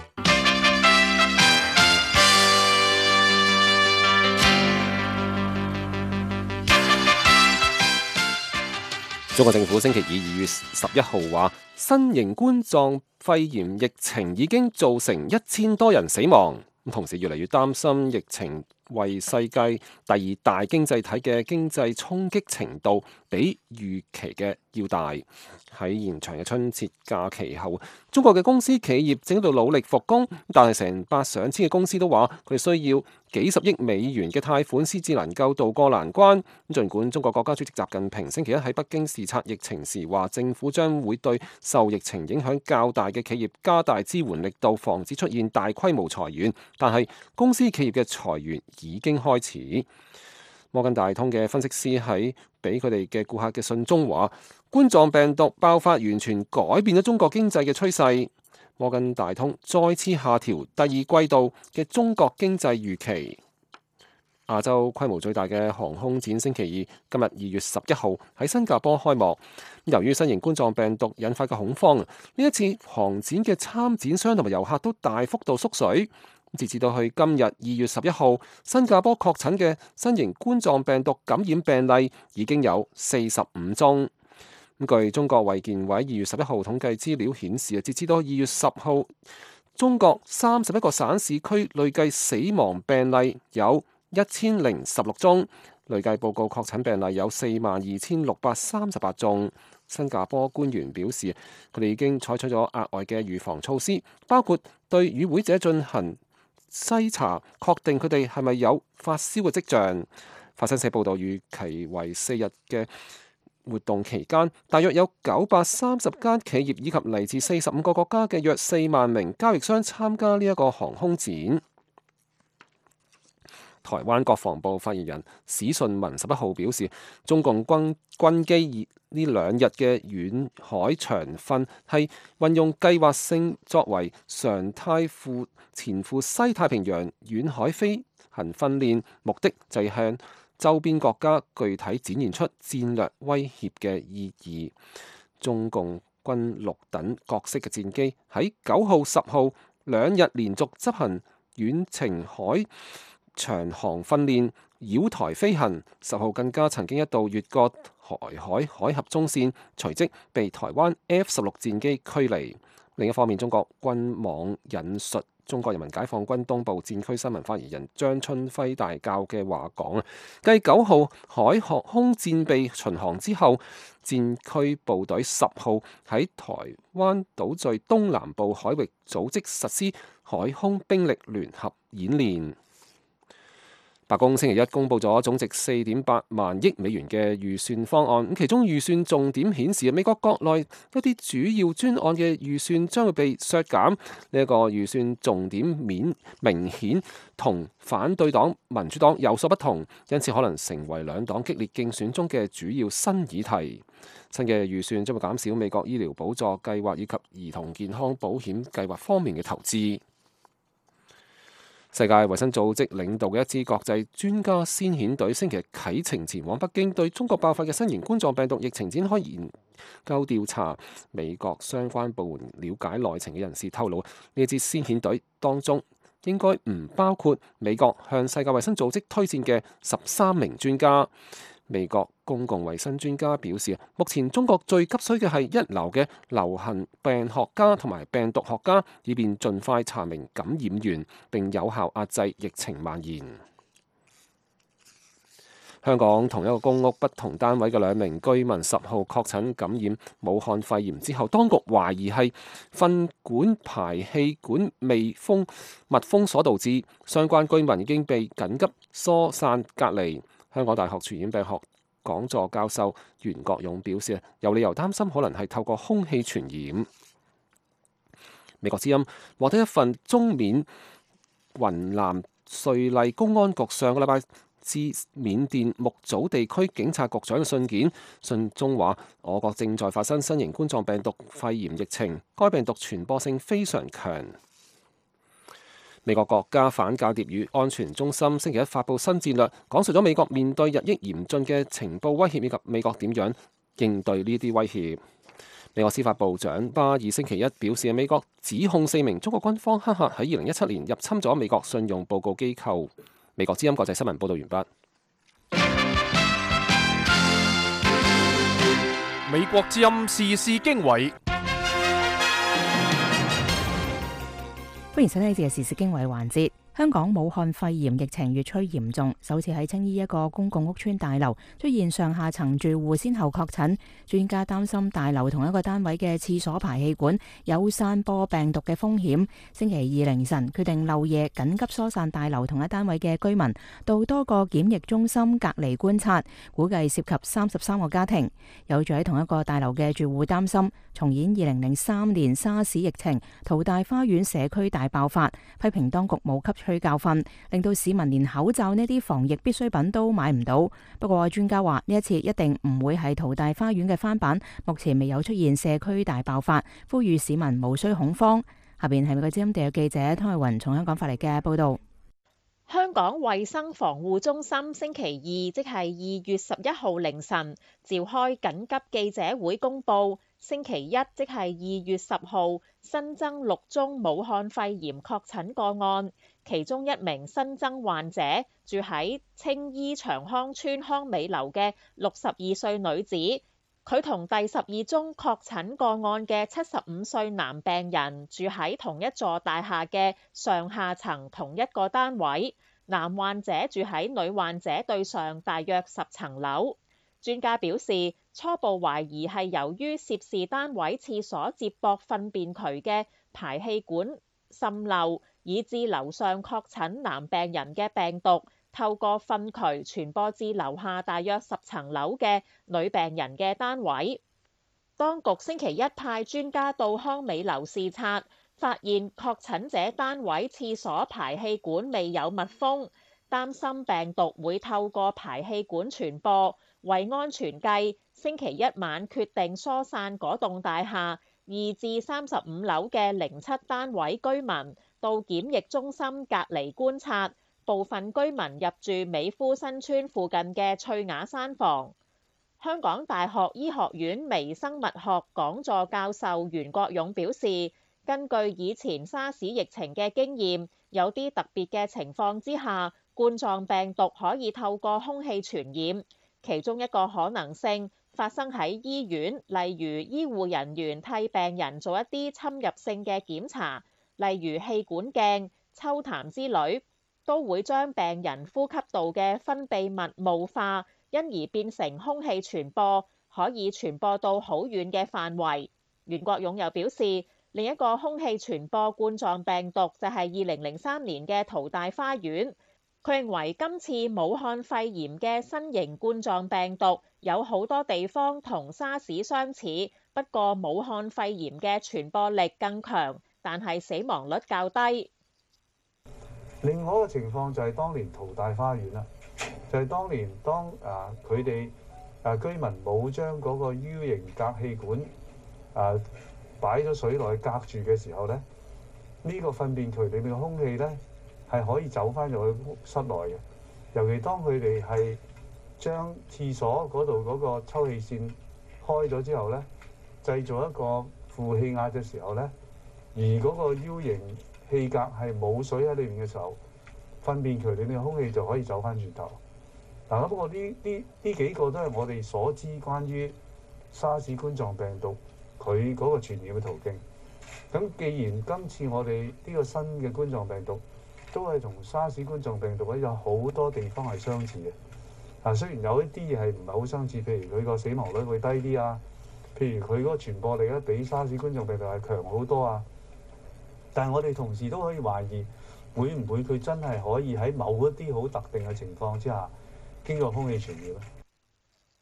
Speaker 3: 中國政府星期二二月十一號話，新型冠狀肺炎疫情已經造成一千多人死亡，同時越嚟越擔心疫情為世界第二大經濟體嘅經濟衝擊程度比預期嘅要大。喺延長嘅春節假期後，中國嘅公司企業正喺度努力復工，但係成百上千嘅公司都話佢哋需要幾十億美元嘅貸款先至能夠渡過難關。儘管中國國家主席習近平星期一喺北京視察疫情時話，政府將會對受疫情影響較大嘅企業加大支援力度，防止出現大規模裁員，但係公司企業嘅裁員已經開始。摩根大通嘅分析師喺俾佢哋嘅顧客嘅信中話，冠狀病毒爆發完全改變咗中國經濟嘅趨勢。摩根大通再次下調第二季度嘅中國經濟預期。亞洲規模最大嘅航空展星期二今日二月十一號喺新加坡開幕。由於新型冠狀病毒引發嘅恐慌，呢一次航展嘅參展商同埋遊客都大幅度縮水。截至到去今日二月十一號，新加坡確診嘅新型冠狀病毒感染病例已經有四十五宗。據中國衛健委二月十一號統計資料顯示，截至到二月十號，中國三十一個省市區累計死亡病例有一千零十六宗，累計報告確診病例有四萬二千六百三十八宗。新加坡官員表示，佢哋已經採取咗額外嘅預防措施，包括對與會者進行篩查，確定佢哋係咪有發燒嘅跡象。法新社報道，預期為四日嘅活動期間，大約有九百三十間企業以及嚟自四十五個國家嘅約四萬名交易商參加呢一個航空展。台灣國防部發言人史順文十一號表示，中共軍軍機呢兩日嘅遠海長訓係運用計劃性作為常態赴前赴西太平洋遠海飛行訓練，目的就係向周邊國家具體展現出戰略威脅嘅意義。中共軍陸等各式嘅戰機喺九號、十號兩日連續執行遠程海長航訓練，繞台飛行。十號更加曾經一度越過台海海峽中線，隨即被台灣 F 十六戰機驅離。另一方面，中國軍網引述中國人民解放軍東部戰區新聞發言人張春輝大校嘅話講啊，繼九號海航空戰備巡航之後，戰區部隊十號喺台灣島嶼東南部海域組織實施海空兵力聯合演練。白宮星期一公布咗總值四點八萬億美元嘅預算方案，咁其中預算重點顯示，美國國內一啲主要專案嘅預算將會被削減。呢一個預算重點面明顯同反對黨民主黨有所不同，因此可能成為兩黨激烈競選中嘅主要新議題。新嘅預算將會減少美國醫療補助計劃以及兒童健康保險計劃方面嘅投資。世界衛生組織領導嘅一支國際專家先遣隊星期日啟程前往北京，對中國爆發嘅新型冠狀病毒疫情展開研究調查。美國相關部門了解內情嘅人士透露，呢支先遣隊當中應該唔包括美國向世界衛生組織推薦嘅十三名專家。美國公共衛生專家表示，目前中國最急需嘅係一流嘅流行病學家同埋病毒學家，以便盡快查明感染源並有效壓制疫情蔓延。香港同一個公屋不同單位嘅兩名居民十號確診感染武漢肺炎之後，當局懷疑係糞管排氣管未封密封所導致，相關居民已經被緊急疏散隔離。香港大學傳染病學講座教授袁國勇表示，有理由擔心可能係透過空氣傳染。美國之音獲得一份中緬雲南瑞麗公安局上個禮拜至緬甸木祖地區警察局長嘅信件，信中話我國正在發生新型冠狀病毒肺炎疫情，該病毒傳播性非常強。美國國家反間諜與安全中心星期一發布新戰略，講述咗美國面對日益嚴峻嘅情報威脅以及美國點樣應對呢啲威脅。美國司法部長巴爾星期一表示，美國指控四名中國軍方黑客喺二零一七年入侵咗美國信用報告機構。美國之音國際新聞報道完畢。
Speaker 4: 美國之音時事經緯，
Speaker 2: 歡迎收聽呢節嘅時事經緯環節。香港武漢肺炎疫情越趨嚴重，首次喺青衣一個公共屋邨大樓出現上下層住戶先後確診，專家擔心大樓同一個單位嘅廁所排氣管有散播病毒嘅風險。星期二凌晨決定漏夜緊急疏散大樓同一單位嘅居民到多個檢疫中心隔離觀察，估計涉及三十三個家庭。有住喺同一個大樓嘅住戶擔心重演二零零三年沙士疫情，淘大花園社區大爆發，批評當局冇吸取教訓，令到市民連口罩呢啲防疫必需品都買唔到。不過專家話呢一次一定唔會係淘大花園嘅翻版，目前未有出現社區大爆發，呼籲市民無需恐慌。下邊係美國之音地約記者湯慧雲從香港發嚟嘅報道。
Speaker 12: 香港衛生防護中心星期二，即係二月十一號凌晨召開緊急記者會公佈，星期一即係二月十號新增六宗武漢肺炎確診個案，其中一名新增患者住喺青衣長康邨康美樓嘅六十二歲女子，佢同第十二宗確診個案嘅七十五歲男病人住喺同一座大廈嘅上下層同一個單位，男患者住喺女患者對上大約十層樓。專家表示，初步懷疑係由於涉事單位廁所接駁糞便渠嘅排氣管滲漏，以致樓上確診男病人嘅病毒透過糞渠傳播至樓下大約十層樓嘅女病人嘅單位。當局星期一派專家到康美樓視察，發現確診者單位廁所排氣管未有密封，擔心病毒會透過排氣管傳播。為安全計，星期一晚決定疏散嗰棟大廈二至三十五樓嘅零七單位居民到檢疫中心隔離觀察，部分居民入住美孚新村附近嘅翠雅山房。香港大學醫學院微生物學講座教授袁國勇表示，根據以前沙士疫情嘅經驗，有啲特別嘅情況之下，冠狀病毒可以透過空氣傳染。其中一個可能性發生喺醫院，例如醫護人員替病人做一啲侵入性嘅檢查，例如氣管鏡、抽痰之類，都會將病人呼吸道嘅分泌物霧化，因而變成空氣傳播，可以傳播到好遠嘅範圍。袁國勇又表示，另一個空氣傳播冠狀病毒就係二零零三年嘅淘大花園。佢認為今次武漢肺炎嘅新型冠狀病毒有好多地方同沙士相似，不過武漢肺炎嘅傳播力更強，但係死亡率較低。
Speaker 13: 另外一個情況就係當年淘大花園啦，就係、是、當年當啊佢哋啊居民冇將嗰個 U 型隔氣管啊擺咗水落去隔住嘅時候咧，呢、這個糞便渠裏面嘅空氣咧，係可以走翻入去室內嘅，尤其當佢哋係將廁所嗰度嗰個抽氣扇開咗之後咧，製造一個負氣壓嘅時候咧，而嗰個 U 型氣格係冇水喺裏面嘅時候，糞便渠裏面嘅空氣就可以走翻轉頭。嗱，不過呢呢呢幾個都係我哋所知關於沙士冠狀病毒佢嗰個傳染嘅途徑。咁既然今次我哋呢個新嘅冠狀病毒都係同沙士冠狀病毒咧有好多地方係相似嘅。嗱，雖然有一啲嘢係唔係好相似，譬如佢個死亡率會低啲啊，譬如佢嗰個傳播力咧比沙士冠狀病毒係強好多啊。但係我哋同時都可以懷疑，會唔會佢真係可以喺某一啲好特定嘅情況之下經過空氣傳染咧？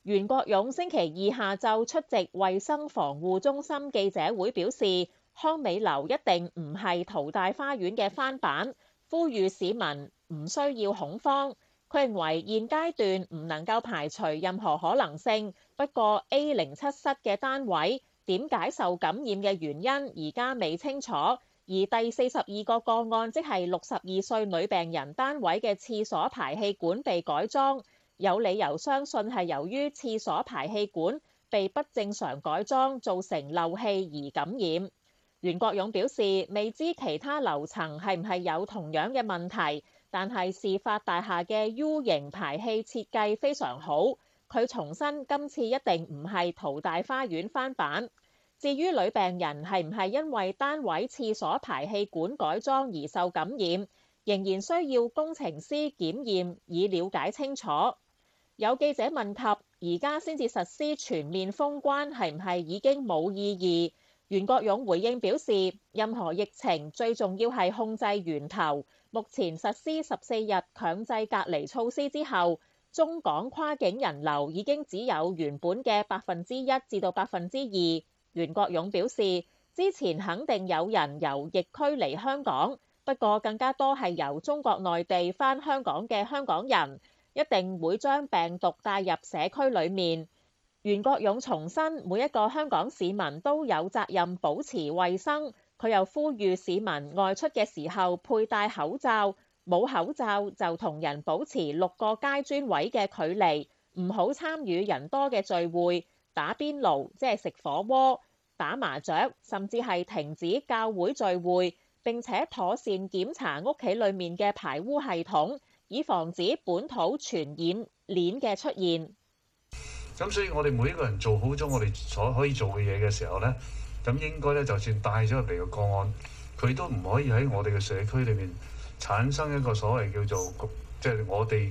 Speaker 12: 袁國勇星期二下晝出席衛生防護中心記者會，表示康美樓一定唔係淘大花園嘅翻版，呼籲市民唔需要恐慌。佢認為現階段唔能夠排除任何可能性，不過 A 零七室嘅單位點解受感染嘅原因而家未清楚，而第四十二個個案即係六十二歲女病人單位嘅廁所排氣管被改裝，有理由相信係由於廁所排氣管被不正常改裝造成漏氣而感染。袁國勇表示未知其他樓層係唔係有同樣嘅問題，但係事發大廈嘅 U 型排氣設計非常好。佢重申今次一定唔係淘大花園翻版。至於女病人係唔係因為單位廁所排氣管改裝而受感染，仍然需要工程師檢驗以了解清楚。有記者問及而家先至實施全面封關係唔係已經冇意義？袁國勇回應表示，任何疫情最重要係控制源頭。目前實施十四日強制隔離措施之後，中港跨境人流已經只有原本嘅百分之一至到百分之二。袁國勇表示，之前肯定有人由疫區嚟香港，不過更加多係由中國內地返香港嘅香港人，一定會將病毒帶入社區裡面。袁國勇重申，每一個香港市民都有責任保持衛生。佢又呼籲市民外出嘅時候佩戴口罩，冇口罩就同人保持六個階磚位嘅距離，唔好參與人多嘅聚會、打邊爐，即係食火鍋、打麻雀，甚至係停止教會聚會，並且妥善檢查屋企裡面嘅排污系統，以防止本土傳染鏈嘅出現。
Speaker 13: 咁所以我哋每一個人做好咗我哋所可以做嘅嘢嘅時候呢，咁應該咧就算帶咗入嚟嘅個案，佢都唔可以喺我哋嘅社區裏面產生一個所謂叫做即係我哋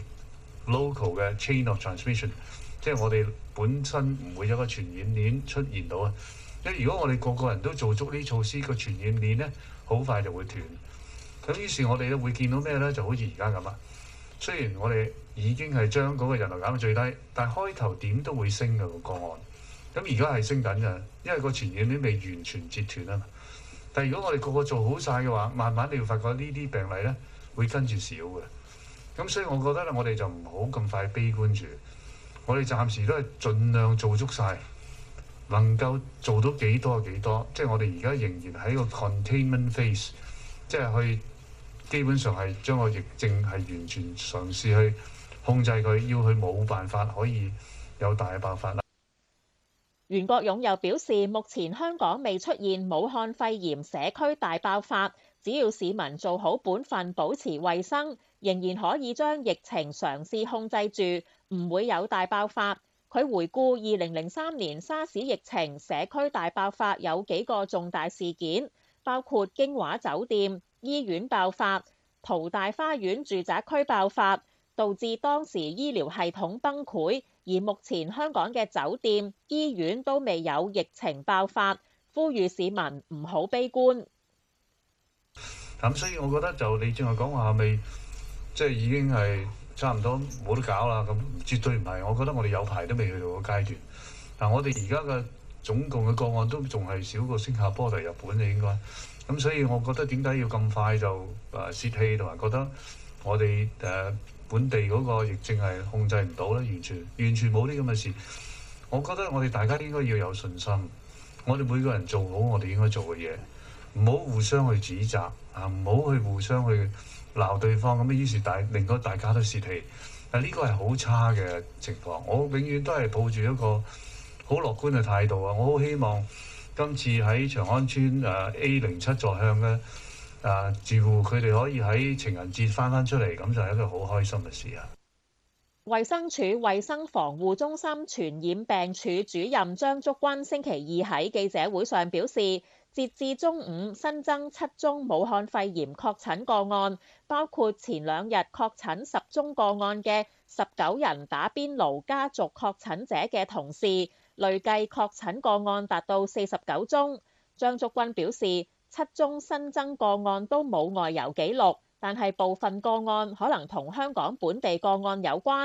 Speaker 13: local 嘅 chain of transmission， 即係我哋本身唔會有個傳染鏈出現到啊。因為如果我哋個個人都做足呢啲措施，個傳染鏈咧好快就會斷。咁於是我哋咧會見到咩咧？就好似而家咁啊。雖然我哋已經係將嗰個人流減到最低，但係開頭點都會升嘅個個案。咁而家係升緊嘅，因為個傳染鏈未完全截斷啊嘛。但係如果我哋個個做好晒嘅話，慢慢你會發覺呢啲病例咧會跟住少嘅。咁所以我覺得咧，我哋就唔好咁快悲觀住。我哋暫時都係盡量做足晒，能夠做到幾多就幾多。即係我哋而家仍然喺個 containment phase， 即係去基本上係將個疫症係完全嘗試去控制佢，要佢冇辦法可以有大爆發啦。
Speaker 12: 袁國勇又表示，目前香港未出現武漢肺炎社區大爆發，只要市民做好本分，保持衛生，仍然可以將疫情嘗試控制住，唔會有大爆發。佢回顧二零零三年沙士疫情社區大爆發有幾個重大事件，包括京華酒店、醫院爆發、淘大花園住宅區爆發，導致當時醫療系統崩潰。而目前香港嘅酒店、醫院都未有疫情爆發，呼籲市民唔好悲觀。
Speaker 13: 咁所以我覺得就你正話講話係咪即係已經係差唔多冇得搞啦？咁絕對唔係，我覺得我哋有排都未去到個階段。嗱，我哋而家嘅總共嘅個案都仲係少過新加坡同日本嘅應該。咁所以我覺得點解要咁快就誒泄氣，同埋覺得我哋誒本地嗰個疫症係控制唔到咧，完全完全冇啲咁嘅事。我覺得我哋大家應該要有信心，我哋每個人做好我哋應該做嘅嘢，唔好互相去指責啊，唔好去互相去鬧對方咁，於是大令到大家都泄氣。但呢個係好差嘅情況。我永遠都係抱住一個好樂觀嘅態度啊！我好希望今次喺長安村誒 A 零七座向嘅啊住戶，佢哋可以喺情人節翻返出嚟，咁就係一個好開心嘅事啊！
Speaker 12: 衛生署衛生防護中心傳染病處主任張竹君星期二喺記者會上表示，截至中午新增七宗武漢肺炎確診個案，包括前兩日確診十宗個案嘅十九人打邊爐家族確診者嘅同事，累計確診個案達到四十九宗。張竹君表示，七宗新增個案都冇外遊記錄，但係部分個案可能同香港本地個案有關。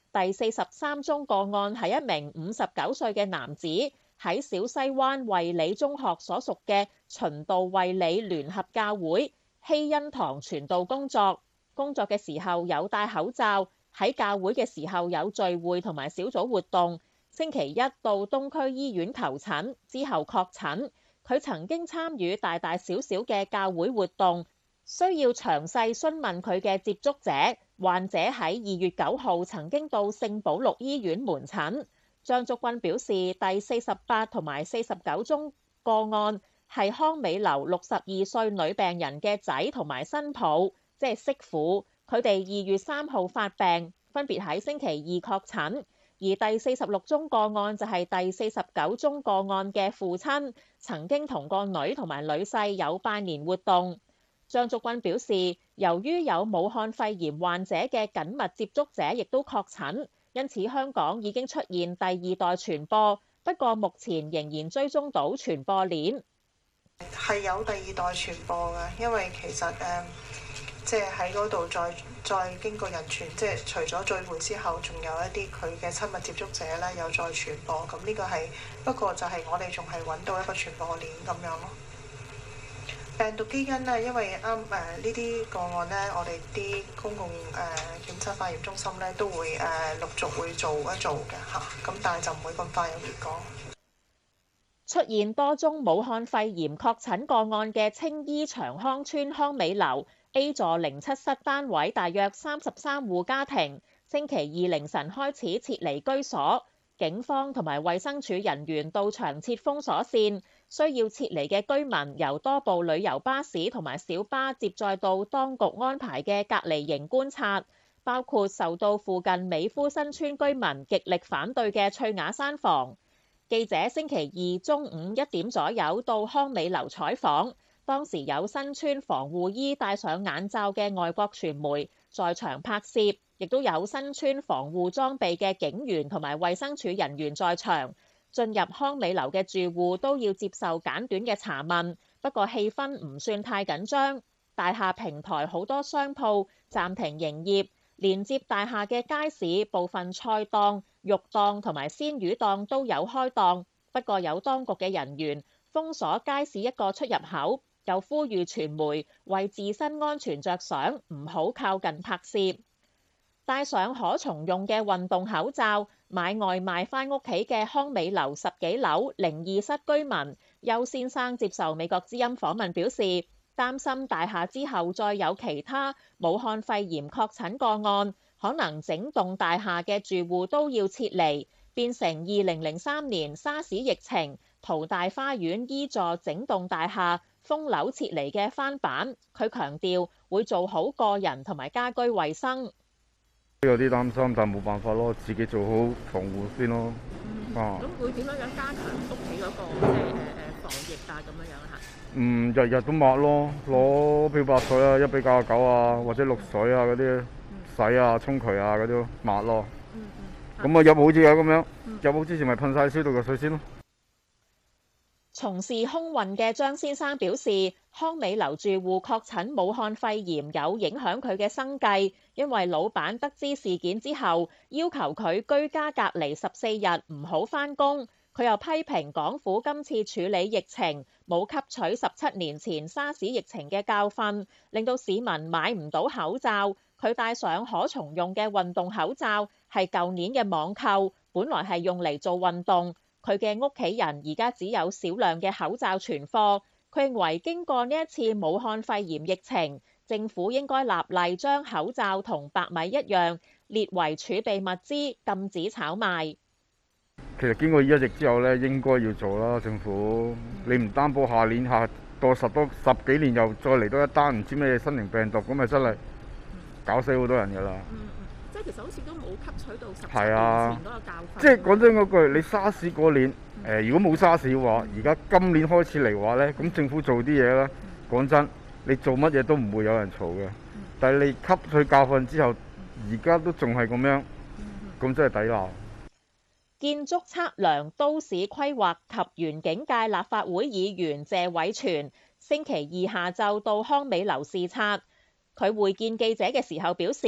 Speaker 12: 第四十三宗個案係一名五十九歲嘅男子喺小西灣衛理中學所屬嘅循道衛理聯合教會希恩堂傳道工作，工作嘅時候有戴口罩，喺教會嘅時候有聚會同埋小組活動。星期一到東區醫院求診之後確診，佢曾經參與大大小小嘅教會活動，需要詳細詢問佢嘅接觸者。患者喺二月九號曾經到聖保祿醫院門診。張竹君表示，第四十八同埋四十九宗個案係康美樓六十二歲女病人嘅仔同埋新抱，即係媳婦，佢哋二月三號發病，分別喺星期二確診。而第四十六宗個案就係第四十九宗個案嘅父親，曾經同個女同埋女婿有拜年活動。張竹君表示，由於有武漢肺炎患者嘅緊密接觸者亦都確診，因此香港已經出現第二代傳播，不過目前仍然追蹤到傳播鏈。
Speaker 14: 係有第二代傳播嘅，因為其實誒，即係喺嗰度再再經過人傳，即係除咗聚會之後，仲有一啲佢嘅親密接觸者咧，有再傳播。咁呢個係不過就係我哋仲係揾到一個傳播鏈咁樣咯。病毒基因咧，因為啱誒呢啲個案咧，我哋啲公共誒檢測化驗中心咧都會誒陸續會做一做嘅嚇，咁但係就唔會咁快有結果。
Speaker 12: 出現多宗武漢肺炎確診個案嘅青衣長康邨康美樓 A 座零七室單位，大約三十三戶家庭，星期二凌晨開始撤離居所，警方同埋衛生署人員到場設封鎖線。需要撤離嘅居民由多部旅遊巴士同埋小巴接載到當局安排嘅隔離營觀察，包括受到附近美孚新村居民極力反對嘅翠雅山房。記者星期二中午一點左右到康美樓採訪，當時有新村防護衣戴上眼罩嘅外國傳媒在場拍攝，亦都有新村防護裝備嘅警員同埋衛生署人員在場。進入康美樓嘅住戶都要接受簡短嘅查問，不過氣氛唔算太緊張。大廈平台好多商鋪暫停營業，連接大廈嘅街市部分菜檔、肉檔同埋鮮魚檔都有開檔，不過有當局嘅人員封鎖街市一個出入口，又呼籲傳媒為自身安全着想，唔好靠近拍攝。戴上可重用嘅運動口罩，買外賣返屋企嘅康美樓十幾樓零二室居民邱先生接受美國之音訪問表示，擔心大廈之後再有其他武漢肺炎確診個案，可能整棟大廈嘅住戶都要撤離，變成二零零三年沙士疫情淘大花園 E 座整棟大廈封樓撤離嘅翻版。佢強調會做好個人同埋家居衛生。
Speaker 15: 有啲擔心，但冇辦法咯，自己做好防護先咯。
Speaker 16: 嗯、
Speaker 15: 啊，
Speaker 16: 咁會點樣樣加強屋企嗰個即係誒誒防疫啊咁樣樣嚇？
Speaker 15: 嗯，日日都抹咯，攞漂白水啊，一比九十九啊，或者綠水啊嗰啲洗啊、沖渠啊嗰啲抹咯。嗯嗯。咁啊入好似啊咁樣，入好之前咪噴晒消毒藥水先咯。
Speaker 12: 從事空運嘅張先生表示，康美樓住戶確診武漢肺炎有影響佢嘅生計，因為老闆得知事件之後，要求佢居家隔離十四日，唔好返工。佢又批評港府今次處理疫情冇吸取十七年前沙士疫情嘅教訓，令到市民買唔到口罩。佢戴上可重用嘅運動口罩係舊年嘅網購，本來係用嚟做運動。佢嘅屋企人而家只有少量嘅口罩存貨。佢認為經過呢一次武漢肺炎疫情，政府應該立例將口罩同白米一樣列為儲備物資，禁止炒賣。
Speaker 15: 其實經過一疫之後咧，應該要做啦。政府你唔擔保下年下多十多十幾年又再嚟多一單唔知咩新型病毒，咁咪真係搞死好多人㗎啦。
Speaker 16: 嗯嗯，即係其實好似都冇吸取到十七
Speaker 15: 係啊
Speaker 16: 年前嗰個教訓。
Speaker 15: 即係講真嗰句，你沙士嗰年誒、呃，如果冇沙士嘅話，而家今年開始嚟話咧，咁政府做啲嘢咧，講真，你做乜嘢都唔會有人嘈嘅。但係你吸取教訓之後，而家都仲係咁樣，咁真係抵鬧。
Speaker 12: 建築測量、都市規劃及園境界立法會議員謝偉銓星期二下晝到康美樓視察。佢會見記者嘅時候表示，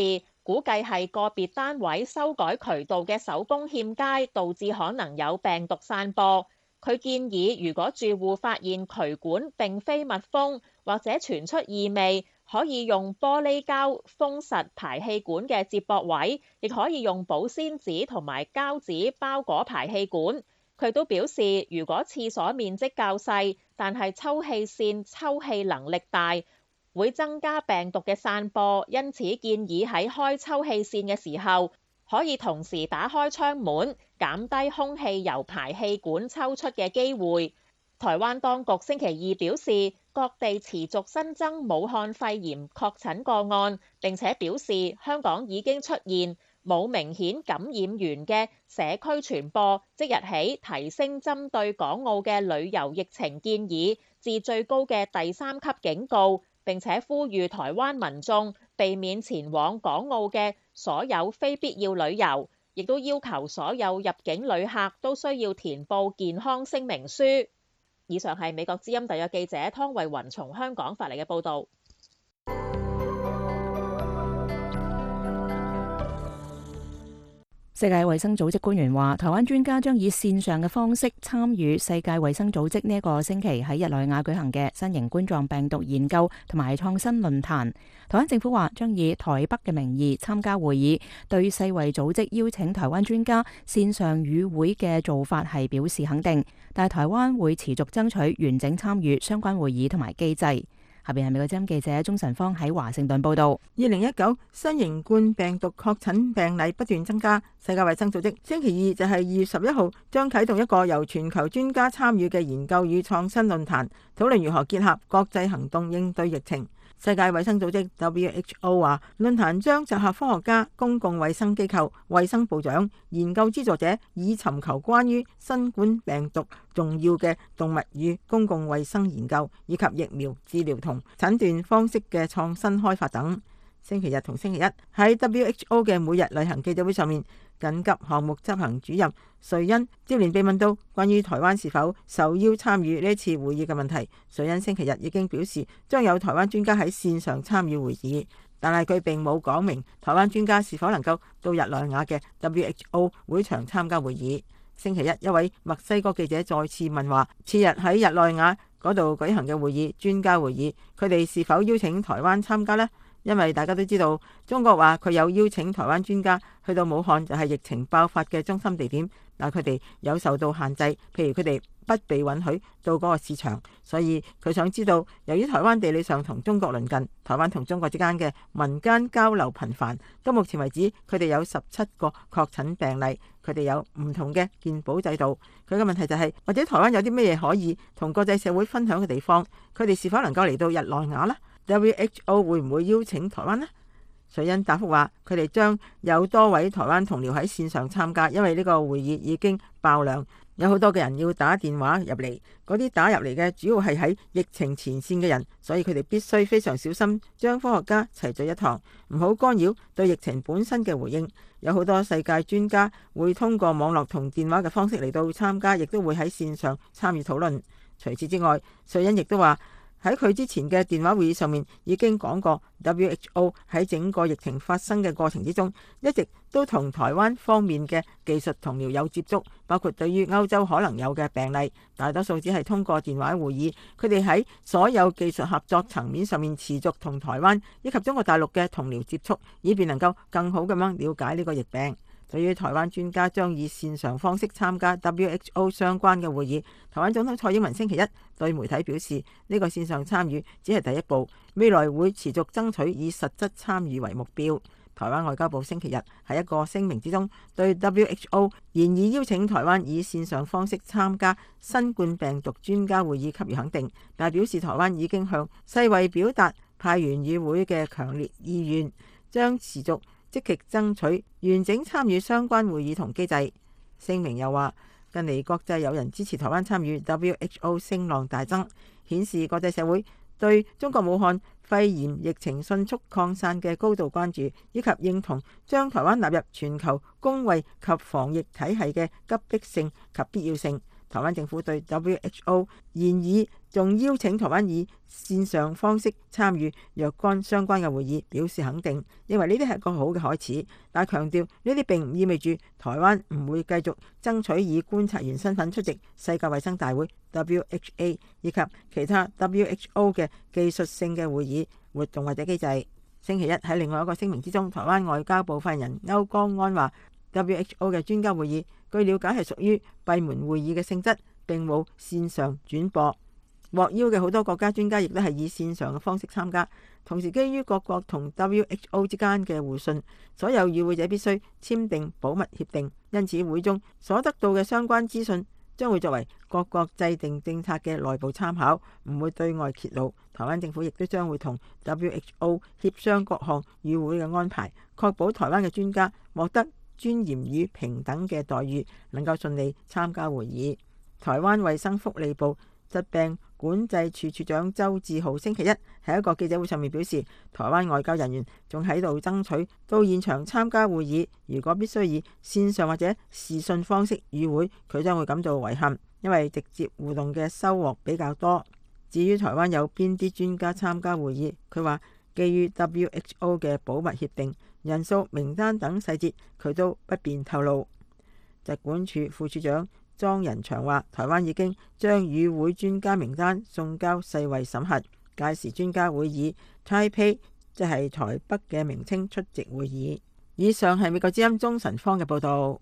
Speaker 12: 估計係個別單位修改渠道嘅手工欠佳，導致可能有病毒散播。佢建議，如果住戶發現渠管並非密封或者傳出異味，可以用玻璃膠封實排氣管嘅接駁位，亦可以用保鮮紙同埋膠紙包裹排氣管。佢都表示，如果廁所面積較細，但係抽氣扇抽氣能力大，會增加病毒嘅散播，因此建議喺開抽氣扇嘅時候，可以同時打開窗門，減低空氣由排氣管抽出嘅機會。台灣當局星期二表示，各地持續新增武漢肺炎確診個案，並且表示香港已經出現冇明顯感染源嘅社區傳播，即日起提升針對港澳嘅旅遊疫情建議至最高嘅第三級警告，並且呼籲台灣民眾避免前往港澳嘅所有非必要旅遊，亦都要求所有入境旅客都需要填報健康聲明書。以上係美國之音特約記者湯慧雲從香港發嚟嘅報導。
Speaker 2: 世界衛生組織官員話，台灣專家將以線上嘅方式參與世界衛生組織呢一個星期喺日內瓦舉行嘅新型冠狀病毒研究同埋創新論壇。台灣政府話將以台北嘅名義參加會議，對世衛組織邀請台灣專家線上與會嘅做法係表示肯定，但係台灣會持續爭取完整參與相關會議同埋機制。下邊係美國之音記者鍾晨芳喺華盛頓報道。
Speaker 7: 二零一九新型冠病毒確診病例不斷增加，世界衛生組織星期二就係二月十一號將啟動一個由全球專家參與嘅研究與創新論壇，討論如何結合國際行動應對疫情。世界衛生組織 W H O 話，論壇將集合科學家、公共衛生機構、衛生部長、研究資助者，以尋求關於新冠病毒重要嘅動物與公共衛生研究，以及疫苗、治療同診斷方式嘅創新開發等。星期日同星期一喺 W H O 嘅每日例行記者會上面，緊急項目執行主任瑞恩接連被問到關於台灣是否受邀參與呢次會議嘅問題。瑞恩星期日已經表示將有台灣專家喺線上參與會議，但係佢並冇講明台灣專家是否能夠到日內瓦嘅 W H O 會場參加會議。星期一一位墨西哥記者再次問話，次日喺日內瓦嗰度舉行嘅會議專家會議，佢哋是否邀請台灣參加呢？因為大家都知道，中國話佢有邀請台灣專家去到武漢，就係疫情爆發嘅中心地點，但佢哋有受到限制，譬如佢哋不被允許到嗰個市場。所以佢想知道，由於台灣地理上同中國鄰近，台灣同中國之間嘅民間交流頻繁，到目前為止佢哋有十七個確診病例，佢哋有唔同嘅健保制度。佢嘅問題就係，或者台灣有啲咩嘢可以同國際社會分享嘅地方，佢哋是否能夠嚟到日內瓦呢？W H O 會唔會邀請台灣呢？瑞恩答覆話，佢哋將有多位台灣同僚喺線上參加，因為呢個會議已經爆量，有好多嘅人要打電話入嚟，嗰啲打入嚟嘅主要係喺疫情前線嘅人，所以佢哋必須非常小心，將科學家齊聚一堂，唔好干擾對疫情本身嘅回應。有好多世界專家會通過網絡同電話嘅方式嚟到參加，亦都會喺線上參與討論。除此之外，瑞恩亦都話，喺佢之前嘅電話會議上面已經講過 W H O 喺整個疫情發生嘅過程之中，一直都同台灣方面嘅技術同僚有接觸，包括對於歐洲可能有嘅病例，大多數只係通過電話會議。佢哋喺所有技術合作層面上面持續同台灣以及中國大陸嘅同僚接觸，以便能夠更好咁樣了解呢個疫病。對於台灣專家將以線上方式參加 W H O 相關嘅會議，台灣總統蔡英文星期一對媒體表示，呢個線上參與只係第一步，未來會持續爭取以實質參與為目標。台灣外交部星期日喺一個聲明之中，對 W H O 現已邀請台灣以線上方式參加新冠病毒專家會議給予肯定，但係表示台灣已經向世衛表達派員與會嘅強烈意願，將持續積極爭取完整參與相關會議同機制。聲明又話，近嚟國際友人支持台灣參與 W H O 聲浪大增，顯示國際社會對中國武漢肺炎疫情迅速擴散嘅高度關注，以及認同將台灣納入全球公衛及防疫體系嘅急迫性及必要性。 台灣政府對 W H O 現已仲邀請台灣以線上方式參與若干相關嘅會議表示肯定，認為呢啲係個好嘅開始，但強調呢啲並唔意味住台灣唔會繼續爭取以觀察員身份出席世界衛生大會 W H A 以及其他 W H O 嘅技術性嘅會議活動或者機制。星期一喺另外一個聲明之中，台灣外交部發言人歐江安話 W H O 嘅專家會議據了解係屬於閉門會議嘅性質，並冇線上轉播。獲邀嘅好多國家專家亦都係以線上嘅方式參加。同時，基於各國同 W H O 之間嘅互信，所有與會者必須簽訂保密協定，因此會中所得到嘅相關資訊將會作為各國制定政策嘅內部參考，唔會對外揭露。台灣政府亦都將會同 W H O 協商各項與會嘅安排，確保台灣嘅專家獲得尊嚴與平等嘅待遇，能夠順利參加會議。台灣衛生福利部疾病管制處處長周志浩星期一喺一個記者會上面表示，台灣外交人員仲喺度爭取到現場參加會議，如果必須以線上或者視訊方式與會，佢將會感到遺憾，因為直接互動嘅收穫比較多。至於台灣有邊啲專家參加會議，佢話基於 W H O 嘅保密協定、人數、名單等細節，佢都不便透露。疾管署副處長莊仁祥話，台灣已經將與會專家名單送交世衛審核，屆時專家會以 Taipei 即係台北嘅名稱出席會議。以上係美國之音鍾晨芳嘅報道。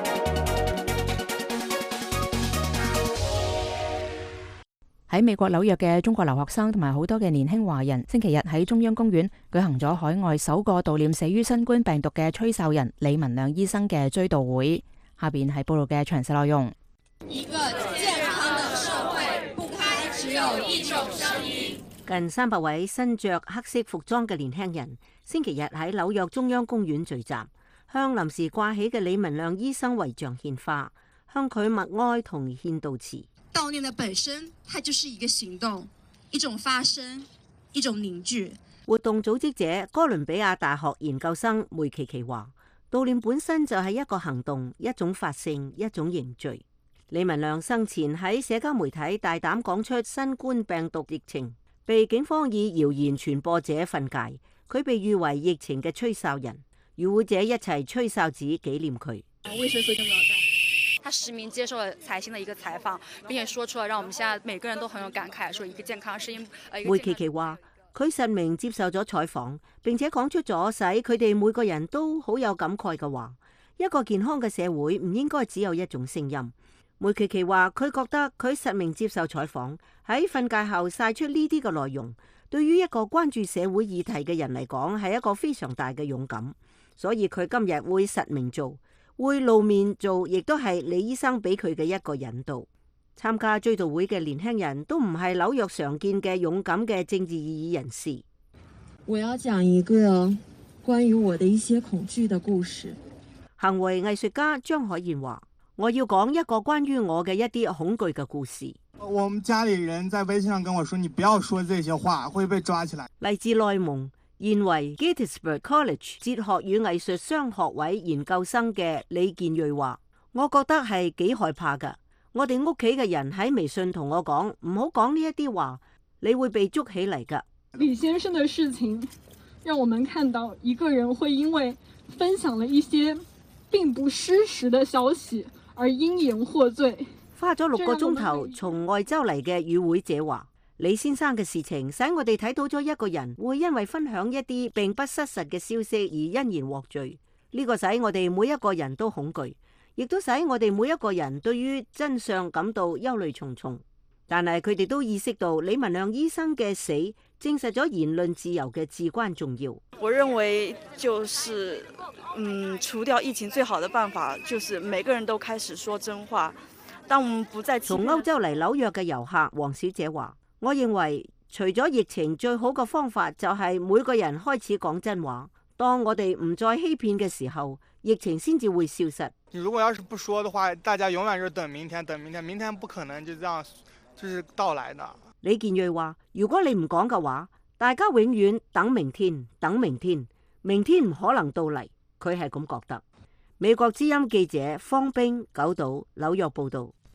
Speaker 2: 喺美國紐約嘅中國留學生同埋好多嘅年輕華人，星期日喺中央公園舉行咗海外首個悼念死於新冠病毒嘅吹哨人李文亮醫生嘅追悼會。下邊係報道嘅詳細內容。
Speaker 17: 一個健康的社會不該只有一種聲音。
Speaker 5: 近三百位身着黑色服裝嘅年輕人，星期日喺紐約中央公園聚集，向臨時掛起嘅李文亮醫生遺像獻花，向佢默哀同獻悼詞。
Speaker 17: 悼念的本身，它就是一個行動，一種發聲，一種凝聚。
Speaker 5: 活動組織者哥倫比亞大學研究生梅琪琪話，悼念本身就係一個行動，一種發聲，一種凝聚。李文亮生前喺社交媒體大膽講出新冠病毒疫情，被警方以謠言傳播者訓誡，佢被譽為疫情嘅吹哨人，與會者一齊吹哨子紀念佢。
Speaker 18: 他實名接受了財新的一個採訪，並且說出了讓我們現在每個人都很有感慨，說一個健康的聲音。
Speaker 5: 梅琪琪話，佢實名接受咗採訪，並且講出咗使佢哋每個人都好有感慨嘅話。一個健康嘅社會唔應該只有一種聲音。梅琪琪話，佢覺得佢實名接受採訪，喺訓誡後晒出呢啲嘅內容，對於一個關注社會議題嘅人嚟講，係一個非常大嘅勇敢。所以佢今日會實名做。會露面做，亦都係李醫生俾佢嘅一個引導。參加追悼會嘅年輕人都唔係紐約常見嘅勇敢嘅政治意義人士。
Speaker 19: 我要講一個關於我的一些恐懼的故事。
Speaker 5: 行為藝術家張海燕話，我要講一個關於我嘅一啲恐懼嘅故事。
Speaker 20: 我們家裏人在微信上跟我說，你不要說這些話，會被抓起來。
Speaker 5: 嚟自內蒙，現為 Gettysburg College 哲學與藝術雙學位研究生嘅李建瑞話，我覺得係幾害怕噶。我哋屋企嘅人喺微信同我講，唔好講呢一啲話，你會被捉起嚟噶。
Speaker 19: 李先生嘅事情，讓我們看到一個人會因為分享了一些並不失實的消息而因言獲罪。
Speaker 5: 花咗六個鐘頭從外州嚟嘅與會者話，李先生嘅事情使我哋睇到咗一個人會因為分享一啲並不失實嘅消息而因言獲罪。呢個使我哋每一個人都恐懼，亦都使我哋每一個人對於真相感到憂慮重重。但係佢哋都意識到李文亮醫生嘅死證實咗言論自由嘅至關重要。
Speaker 21: 我認為就是嗯，除掉疫情最好的辦法就是每個人都開始說真話。當我們不再
Speaker 5: 從歐洲嚟紐約嘅遊客黃小姐話，我認為除咗疫情，最好嘅方法就係每個人開始講真話。當我哋唔再欺騙嘅時候，疫情先至會消失。
Speaker 20: 你如果要是不說的話，大家永遠就等明天，等明天，明天不可能就這樣就是到來的。
Speaker 5: 李建瑞話，如果你唔講嘅話，大家永遠等明天，等明天，明天唔可能到嚟。佢係咁覺得。美國之音記者方冰九島紐約報道。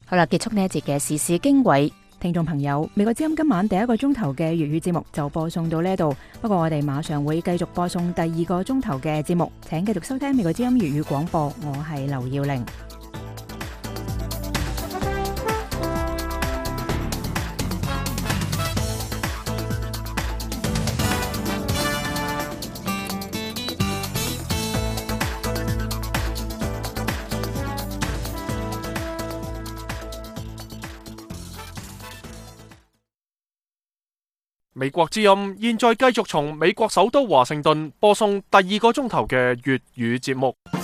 Speaker 2: 好啦，結束呢一節嘅時事經緯。聽眾朋友，美國之音今晚第一個鐘頭嘅粵語節目就播送到呢度，不過我哋馬上會繼續播送第二個鐘頭嘅節目，請繼續收聽美國之音粵語廣播，我係劉耀玲。
Speaker 4: 美國之音現在繼續從美國首都華盛頓播送第二個鐘頭嘅粵語節目。